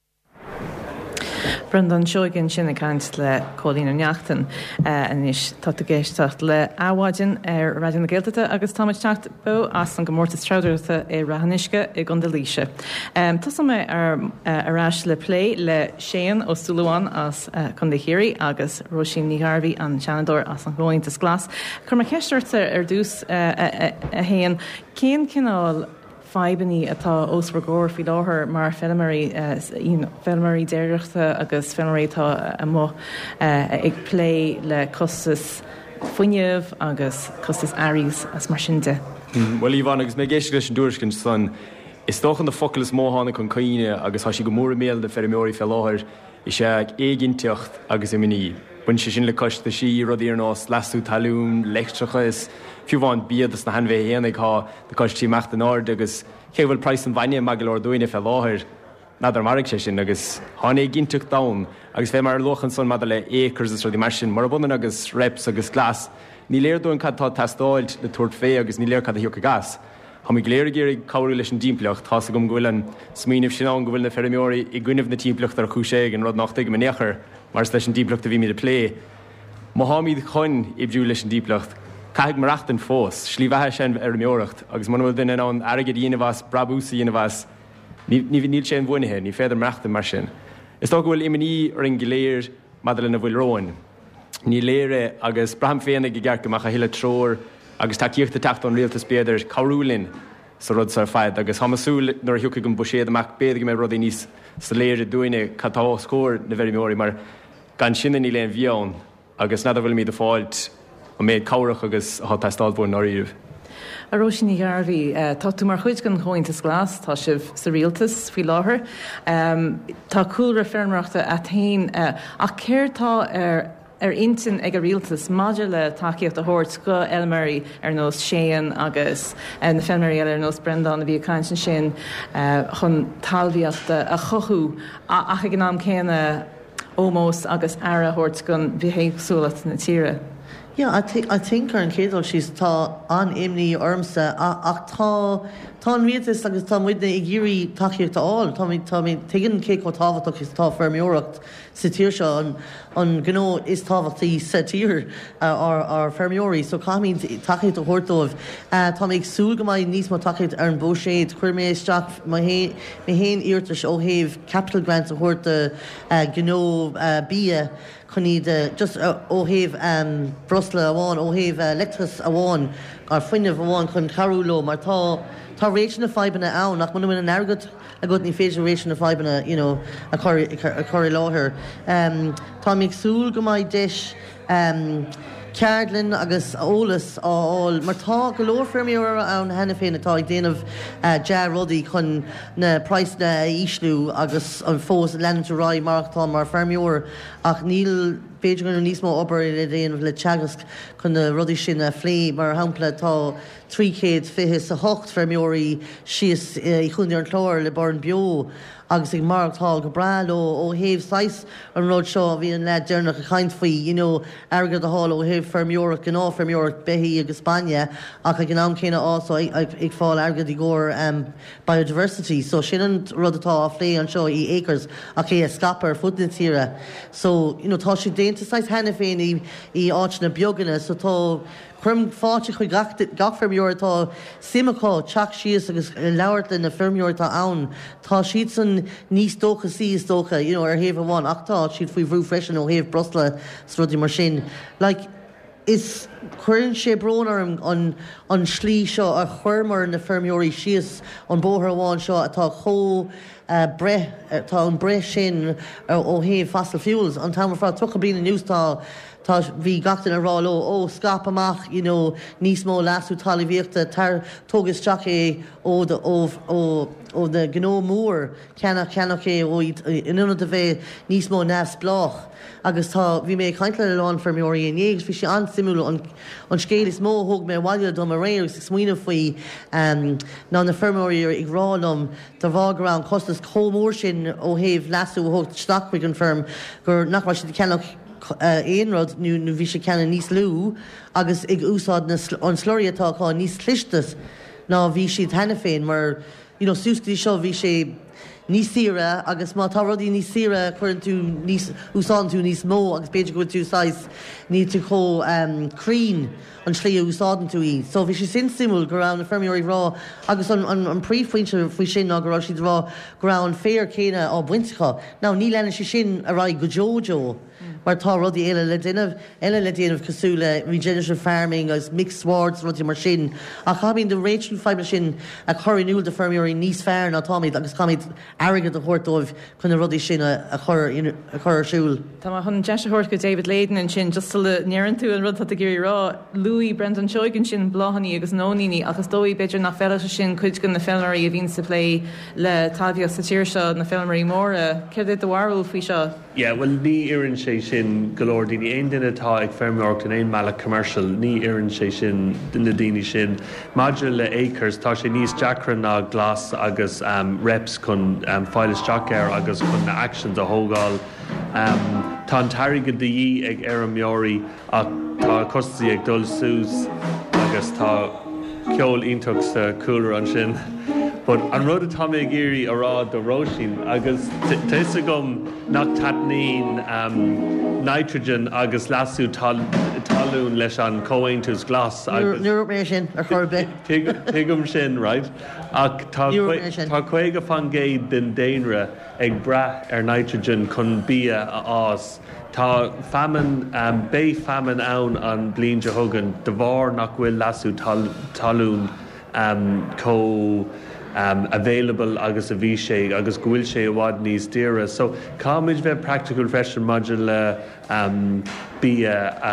Brendan seoiginn sinna caiint le cólína neachtain an is tá a géistecht le áhaidin ar radioúna Gaeltachta agus táid techt bu as an gomórtas Stráidearta é Rathnaisce i Gconda Líse. Tás mé ar arráis le plé le Séan ó Súlaháin as Conda Hírí agus Roisin Ní Harvey an Seanador as an Glóintas Glas. Chur mar ceisteirt ar dús a héan cén cinál Faibaní atá osragóir fi láthair mar filmarí filmarí déireachta agus filmarí tá mó ag plé le costas fuineamh agus costas airís as mar sinnte. Well Ívan agus mé géisi leis an dúircinn san is tóchan de focail is móthanna chun caoine agus tá si go mór mé de fermóí fel láthir is sé ag éiginnteocht agus iminí. Bun sé sin le coiste sí rodí ar nás lasú talún leictrecha is fiúháin bíadas na hanbhéh héananig há de coistí meachta an áard agus chéhfuil price an bhaine me go dúine fel láthir nadidir marigh sé sin agus tháinig ginteach dam agus fé mar lochan son mad le écars is rodí mar sin mar bunan agus reps agus glas. Ní léirú an cadtá testáil le tuairt fé agus ní léir cad a hiúcha gas. Tá mé léir géir cabhú leis an dímpleocht tá gom gohfuil an smíanamh sin an go bhfuil na fermóí i gcuineh na tímpleocht ar chúséig an rud nachtaigh man néchar mar leis an dímpleocht a bhí mí de lé. Má há míad chuin ibdú leis an dímpleocht. Caigh mar achtain fós, slí bhethe sin ar meoracht, agus man bhfuil duine an airgad dhéanamhas brabúsa dhéanamhas ní níl sé an bhuinethe, ní féidir marachtain mar sin. Is tá go bhfuil iminí ar an giléir madalena bhfuil roin. Ní léire agus braham féinnig i gceart goach a hiile tróir agus tá cíochtta techt an rialtas béidir carúlinn sa rud sa feid, agus hamasúil nar thuúcha go buséad amach béidir mé rud níos sa léir dúine catá scóir na bheirí meorí mar gan sinna ní léon bhíán agus nada bhfuil mí de fáilt a méid cáireach agus há testáil bhin áíomh. A Roisin Ní Harvey, tá tú mar chuid gan Chomhaontas Glas, tá sibh sa rialtas fí láthair. Tá cúlra fearmreachta a tain ach céirtá ar ar intin ag a rialtas maidir le takeíocht a thuirt go Elmarí ar nós Séan agus na filmarí eile ar nós Brendan a bhí caiint sin chun talmhaíochta a chothú ach ag an am céanna ómós agus ara thuirt gon bhíhéagsúlat na tíre. Yeah, I think I think ar an chéadal she's tá an imní ormsa ach tá tá an rialtas agus tá muidna i ggéirí takeíocht aáil, tá tá tuigeann cé go táhachtach is tá fermiúireacht sa tíir seo an an gó is táhachttaí sa tír ar fermiúirí, so cáimín takeíocht a thuirtómh. Tá ag súil go mbeidh níos má takeíocht ar an bóséad, chuir mé isteach mé héon íirtas ó thaobh capital grant a thuirta gó bia chuní just ó thaobh um, brosla amháin, ó thaobh lectras amháin ar fuineh amháin chun carúló, mar tá tá rééis na feibanna ann nach man an airgad a go ní féidir rééis na feibanna you know, a choirí láthair. Um, tá ag súil go mbeidh deis um, Cardlin agus ólas áil mar tá go leor fermiúir an hena féin atá ag déanamh de rudaí chun na price na íslú agus an fós leanú rá martá mar fermiúir ach níl Beiidir an níos mó obair le déanamh le teagas chun na rudaí sin a phlé mar hampla tá trícéad fiche sa hocht fermiúirí sios i chuúnir an chlór le bar an bio agus ag martá go brá ó ó héobh sais an rud seo bhí an le dearnach a chaint faoi, you know, agad a hall ó héobh fermiúach gan á fermiúach behí agus Spáine ach a gnám céine ásá ag ag fáil agad i gcóir um, biodiversity, so sin an rud atá á phlé an seo í acres ach é a scapar fudna tíre. So, you know, tá si déanta sais hena féin i, i áit na beagana, so tá chum fáte chu gach fermiúir tá simachá teach síos agus leabhart na fermiúir tá ann. Tá siad san níos dócha síos dócha, you know, ar héamh amháin ach tá siad faoi bhrú freisin ó héamh brosla srudí mar sin. Like, is chuann sé brónar an, an slí seo a chuirmar na fermiúirí síos an bóthar amháin seo atá cho uh, breth, tá an breth sin ó héamh fossil fuels an tamar frá tucha bína nústá tá bhí gatain a rá ó ó scap amach, you know, níos mó lasú talíhíochta tar tógus teach é ó de ó ó ó de gnó mór ceannach ceannach é ó inúna a bheith níos mó nefs blách. Agus tá bhí mé caiintla le lán fermiúirí in éigs bhí sé ansimúla an an scéal is mó thug mé bhaile dom a réir sa smuoine faoi um, ná na fermiúirí ag rálum de bhágur an costas comór sin ó héamh lasú thugt stachmid an ferm gur nachrá si ceannach éonrod nu nu bhí sé ceanna níos lú agus ag úsáid an slóirí atá cá níos clisteas ná bhí siad hena féin mar, you know, súscaí seo bhí sé níos sire agus má tá rudí níos sire chuann tú níos úsáin tú níos mó agus beidir go tú sais ní tú có um, crín an slí úsáidan tú í. So bhí sé sin simúil go raibh na fermiúirí rá agus an, an, an príomhhainte faoi sin ná go raibh siad rá go raibh an fér céine á buintecha. Ná ní lena sé sin a raibh go jójó. Mar tá rudí eile le déanamh eile le déanamh cosúla regenerative farming agus mixed swords rudí mar sin a chabín de réitú fibre sin a choirúil de fermiúirí níos fearr ná táid agus chaid agad a chuirtóibh chun na rudí sin a chur a chuirsúil. Tá chun de thuirt go David Leiden an sin just le nearan tú an rud a gurí rá Louis Brendan Choigan sin blahanní agus nóíní agus dóí beidir nach fel sin chuid gon na filmarí a bhín sa lé le taimhío sa tíir seo na filmarí móra céir é do bhharúil faoi seo. Yeah, well, ní iann sé sin golóir daoine aon duine atá ag fermiúcht in éon meala commercial, ní iann sé sin na daoine sin. Maidir le acres tá sé níos deacran ná glas agus um, reps chun um, fáil isteach ar agus chun na actions a thógáil. Um, tá an tairí go dí ag ar an meorí ach tá costaí ag dul sús agus tá ceol ionach sa coolar an sin. But an rud atá mé géirí ará do róisín agus téise gom nach tatnín um, nitrogen agus lasú tal, talún leis an cóhaintús glas. Nuair sin ar chorbe. Tuigum sin, right? Ach tá chuige fan géad den déanre ag brath ar nitrogen chun bia a ás. Tá famine, um, bé famine ann an blian de thugan, de bhar nach bhfuil lasú tal, talún um, có Um, available agus a bhí sé agus gohfuil sé a bhád níos tíre. So cáid bheith practical freisin maidir le um, bí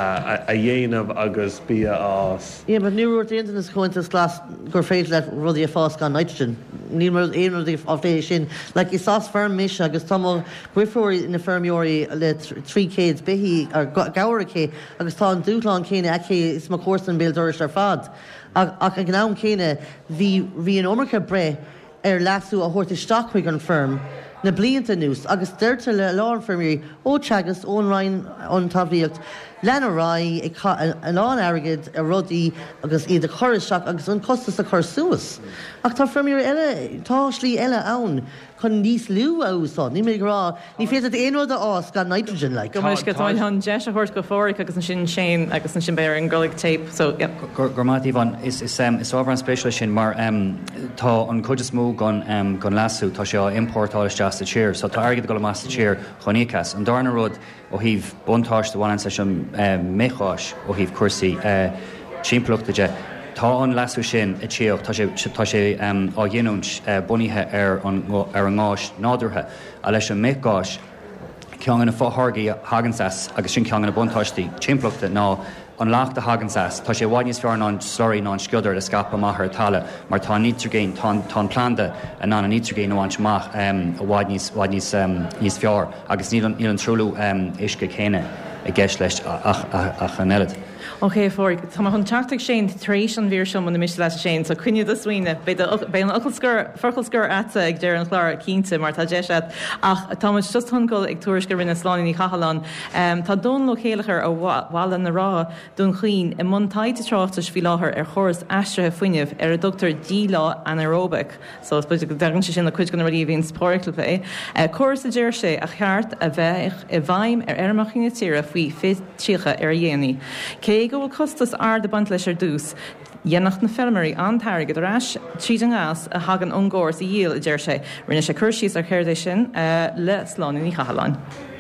a dhéanamh agus bí ás. Ié, but níúir internet chuintas glas gur féit le rudí a fás gan nitrogen. Ní mar éonradí á fé sin. Le is sás ferm mis agus tá ghuiifiúirí ina fermiúirí le trícéad bihí ar gabharacé agus tá an dúláán céine aici is mar cuasan béalúirs ar fad. Ach ag gnám céine bhí bhí an ormacha bre ar lasú a thuirta stachuig an firm na blianta nús agus deirte le lán fermiúirí ó teagas ón rain an taimhíocht lena rá an lán agad a rudaí agus iad a choristeach agus an costas a chur suas. Ach tá fermiúir eile tá slí eile ann chun níos lú a úsáid, ní mé rá ní féad éonrad a ás gan nitrogen le. Go muis go táil an de a thuirt go fóric agus an sin sin agus an sin béir an golig tape, so Gormatí van is is um, is ábhar an spéisiúil sin mar um, tá an chuide smó gan um, gan lasú tá seo importáis deasta tíir, so tá airgad go más tíir choníchas an darna rud ó híh buntáist bháin sa sin méáis ó híh cuasaí timpplaachtaide. Tá an lasú sin a tíoch tá sé á dhéanúint bunithe ar an gáis nádúrtha a leis an méáis ceangan na fóthgaí hagansas agus sin ceangan na buntáistí timpplaachta ná an lácht a hagan sas, tá sé bhaidníos fear ná slóirí ná sciúdar le scapa maithar talla, mar tá nitrogéin tá planta a ná an nitrogéin óhaint maith um, a bhaidníos níos fear, agus níl an trúlú um, isce chéine i gceist leis a chanelad. Ok, for Tá chun teachtaigh sé trééis an bhír sem na mis leis sé, so cuine a swinoine, be an ocalscur forcalscur atsa ag dear an chláir cínta mar tá deisiad ach táid just thuncail ag tuairis go rinne sláin í chahalán. Um, tá don lo chéalachar ó bhil na rá dún chuoin i món taide trátas fi láthair ar choras astrathe foiineh ar a doctor dílá anaerobic, so bu go dagan sé sin na chuid gan marí hín spóircla é. Choras a déir sé a cheart a bheith i bhaim ar airmachine tíra faoi fé tíocha ar dhéanaí. Cé go bhfuil costas ard a bant leis ar dús. Dhéanacht na filmarí antáirgad arás tríd an gas a hagan ongóir sa díal a déir sé, rinne sé chuirsíos ar chéirdéis sin le sláin í chahalán.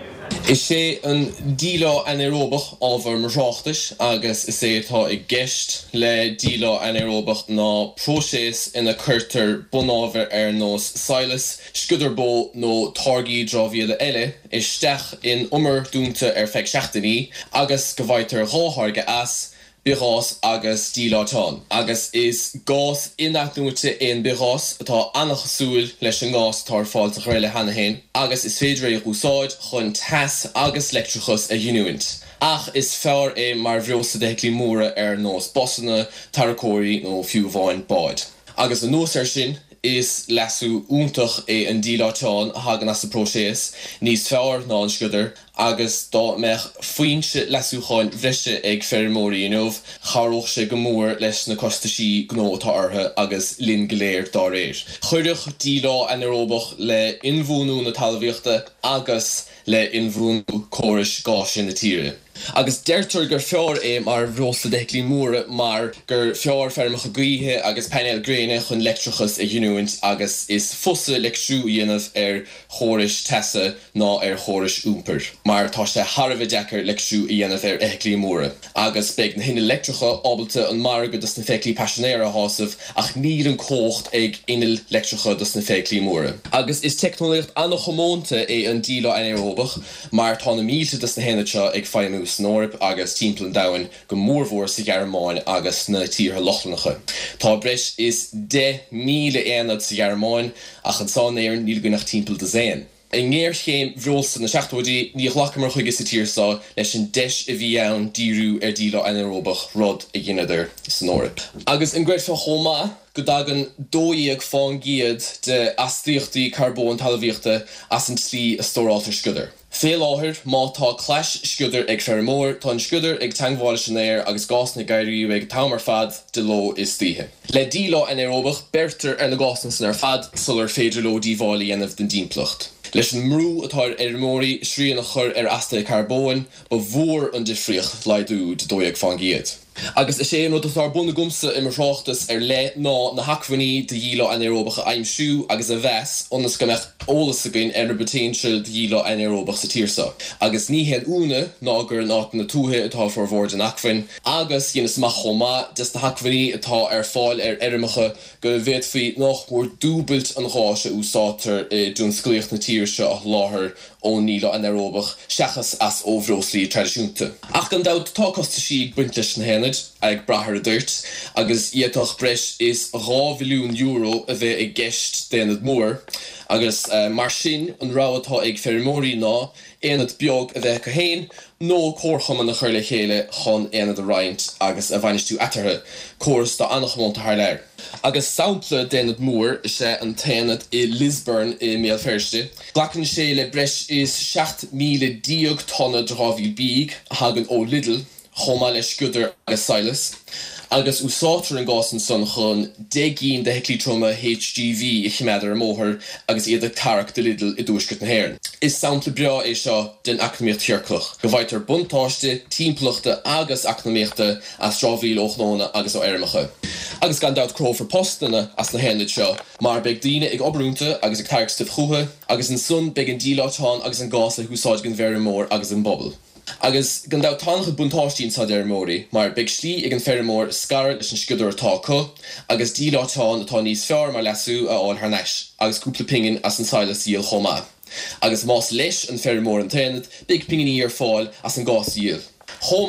Is sé an dílá anaeróbach ábhar marráachtas agus is é tá i gceist le dílá anaeróbach ná próséis ina chuirtar bunábhar ar nós Silas, scuidirbó nó targaí drábhíle eile isteach in umar dúnta ar feich seachtaí agus go bhhaightear ráthharga as birás agus dílátán. Agus is gás inachúte in birás atá annachsúil leis an gás tar fáilta réile hena héin, agus is féidir é úsáid chun tas agus leictrachas a dhéanúint. Ach is fearr é mar bhreosa de clí móra ar nós bosanna, taracóirí nó fiúmháin báid. Agus an nós ar sin is lesú úntach é an dílátán a hagan as a próséis, níos fearr ná an scuidir, agus dá meach faoinse lesúáin bhreise ag fermóí inmh, charóch sé go mór leis na costaí gnótá ortha agus linn goléir dá réir. Chuireach dílá anaeróbach le inmhúnú na talmhaíochta agus le inmhúnú córais gáis na tíre. Agus deirtar gur fearr é mar bhrósa de clí móra mar gur fearr fermacha gaothe agus penéil gréine chun leictrachas a dhéanúint agus is fusa leictrú dhéanamh ar chórais tesa ná ar chórais úmper. Mar tá sé Harbh dechar leictrú i dhéanamh ar eiclí móra. Agus beag na hinne leictracha ábalta an mar go dus na féiclí passionéire hásamh ach níl an cócht ag inil leictracha dus na féiclí móra. Agus is technolaíocht annach chomónta é an dílá anaeróbach mar tá na mílte dus na héanatse ag feimú Snorp agus timplan dain go mórmhór sa Gearmáin agus na títhe lochlanacha. Tá breis is de míle éanad sa Gearmáin ach an sánéir níl go nach timpla de zéin. In ngéir chéim bhrósa na seachtóidí ní lachmar chuige sa tírsá leis an deis a bhí ann díú ar dílá anaeróbach rud i ggineidir Snorp. Agus in gréir fe chomá go dagan dóíag fáin giad de astaíochtaí carbón talmhaíochta as an slí a stóráltar scuidir. Fé láthir má tá cleis scuidir ag fermór tá an scuidir ag teangháil sinnéir agus gás na gaiirí ag tamar fad de ló is títhe. Le dílá anaeróbach bertar ar na gásna san ar fad sular féidir ló díhálaí anamh den dímplocht. Leis an mrú atá ar mórí sríanna chur ar asta carbón ba bhór an difriocht leidú de dóíag fáin giad. Agus is sé nó atá buna gumsa i marráachtas ar le ná na hacmhaní de dílá anaeróbacha aimsú agus a bheits onas go meach ólas a gin ar potential de dílá anaeróbach sa tírsa. Agus ní hen úna ná gur ná na túthe atá for bhór den achfain, agus dhéana smach chomá des na hacmhaní atá ar fáil ar airimecha go bhéad faoi nach mór dúbailt an ráise úsátar dún sclíocht na tírse a láthair ó níla anaeróbach seachas as óbhróslí tradiisiúnta. Ach gan dát tá costaí buinteis na héanaid ag brathir a dúirt, agus iadach breis is rá milliún euro a bheith ag gceist déanad mór, agus uh, mar sin an ráhatá ag fermóí ná éanad beag a bheith go héin nó cóircham na chuirla chéile chun éanad a roinnt agus a bhainistú atarthe córas tá annachmónta thar leir. Agus sampla déanad mór is sé an téanad i Lisburn i méal ferste. Glacan sé le breis is seacht míle díog tonna drábhí bíg hagan ó Lidl, chomá le scuidir agus Silas. Agus úsátar an gásan san chun dégín de heclítroma H G V i chiméadar móthir agus iad a tarach de Lidl i dúiscut na héireann. Is sampla brea é seo den acnamíocht thiorclach, go bhaightear buntáiste, tímplochta agus acnamíochta as trábhíl óchnóna agus ó airimecha. Agus gan dát crófar postana as na héanaid seo, mar beag daoine ag obrúnta agus ag tarach stih chucha, agus an sun beag an dílátán agus an gása húsáid gan bhéir mór agus an bobbal. Agus gan dá táncha buntáistín sa déir mórí, mar beag slí ag an fermór scar leis an scuidir atá chu, agus dílátán atá níos fearr mar lesú a áil th neis, agus cúpla pingin as an saoile síl chomá. Agus más leis an fermór an téanad, beag pinginí ar fáil as an gás síl. Chomá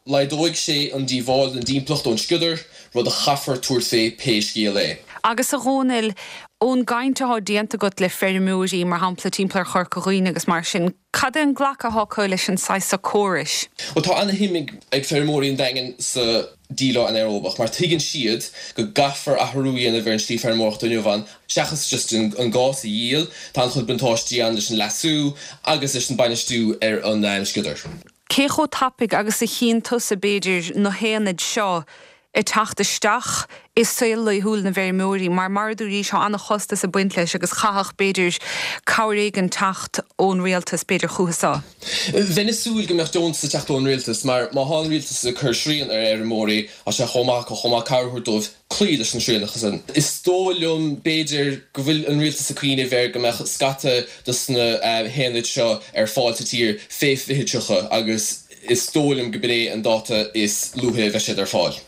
leidóig sé an díháil an dímplocht ón scuidir rud a chafar túir fé péiscí le. Agus a rónil ón gainte há déanta go le fermúí mar hapla timpplair chur goghine agus mar sin cad an ghlacha há coile sin sais a choris. Well tá anna himig ag fermóí an dagen sa díla anaeróbach, mar tuigeann siad go gafar a thrúí na bhar an slí fermócht an Jovan, seachas just an, an gás a díal, tá an chud buntáistí an leis an lasú agus is an bainistú ar an um, scuidir. Cé cho tapig agus a chin tus a béidir nó héanaid seo I tachtasteach is saoil le húil na bhéir móí, mar marúí seo anna chosta sa buint leis agus chaach beidir cabhraigh an tacht ón réaltas beidir chuasá. Venezuel go meach dón sa techt ón réaltas, mar má há réaltas a chur srían ar ar mórí a se chomach a chomach cabhúdómh clí leis an sríanach san. Is tóilm beidir go bhfuil an réaltas a cuioine bhéir go meach scata dus na héanaid seo ar fáilte tír féfhithitsecha agus is tóilm go bné an dáta is luúthe bheisiad ar fáil.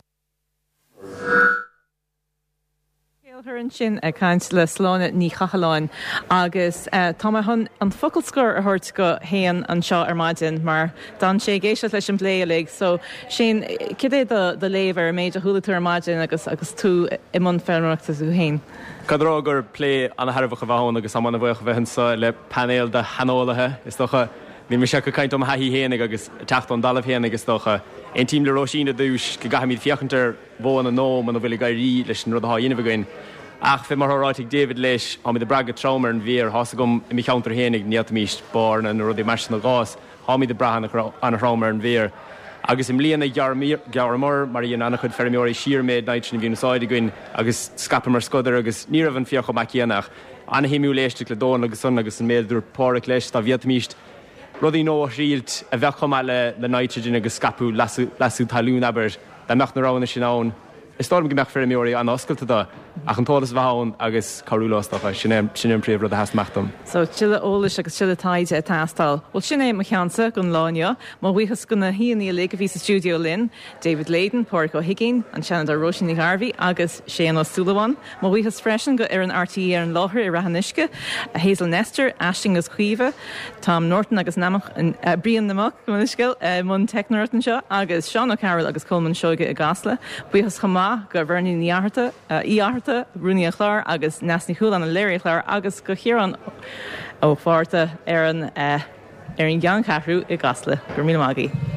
An sin a caiint le sláine ní chachaláin agus tá chun an focalscór a thuirt go héan an seo ar maidin mar dan sé géisio leis an bléalaigh, so sin cid é do léomhar méid a thula tú ar maidin agus agus tú i món féimeachtas ú héin. Cadrá gur lé an Harbh a bhán agus am anna bhuiach bheithansa le panéal de hanólathe is docha ní me se go caiint am haí héananig agus techt an dalamh héananig is docha ein tíim le roisína dúis go gahamíd fiochantar bhin an nóm an bhfuil gairí leis an rud aá dhéanamh goin. Ach fé mar ráigh David leis á de bragad traumar an bhír hása gom i mi cheantar hénig níat míist bar an rudí meis na gás, há mi de brahan an rámar an bhír. Agus im líana gearmór mar íon anna chud fermióí siirméid nait sin bhíúsáide goin agus scapa mar scudar agus níamh an fiocha maicianach. Anna himú léiste le dóin agus sun agus an méadú páric leis tá bhiad míist. Rudí nó rialt a bheith chum eile le nitrogen agus scapú lasú talún aber de meach na rána sin án. Is storm go meach fermióí an oscailta da ach an tólas bhán agus carúlástacha sin sin príomh rud a hasachtam. So tiile ólas agus tiile taide a tastal. Well sin é cheansa gon láine, má bhuichas gona híoní le go bhí sa Studio Lynn, David Layden, Pádraig Ó Higgin, an Shannon Roisin Harvey agus Shane O'Sullivan, má bhuichas freisin go ar an R T E ar an láthair i Rathaniske, Hazel Nestor, Ashton agus Cuive, Tom Norton agus Namach uh, Brian Namach go muniscail uh, mun Technorton seo agus Sean O'Carroll agus Coleman Seoige i Gasla. Bhuichas chama go bhharrní níarta íarta runúní a chláir agus nasní chuúil an a léir chláir agus go chéan ó fáta ar an ar an gceann cathrú i Gasla gur míle mágaí.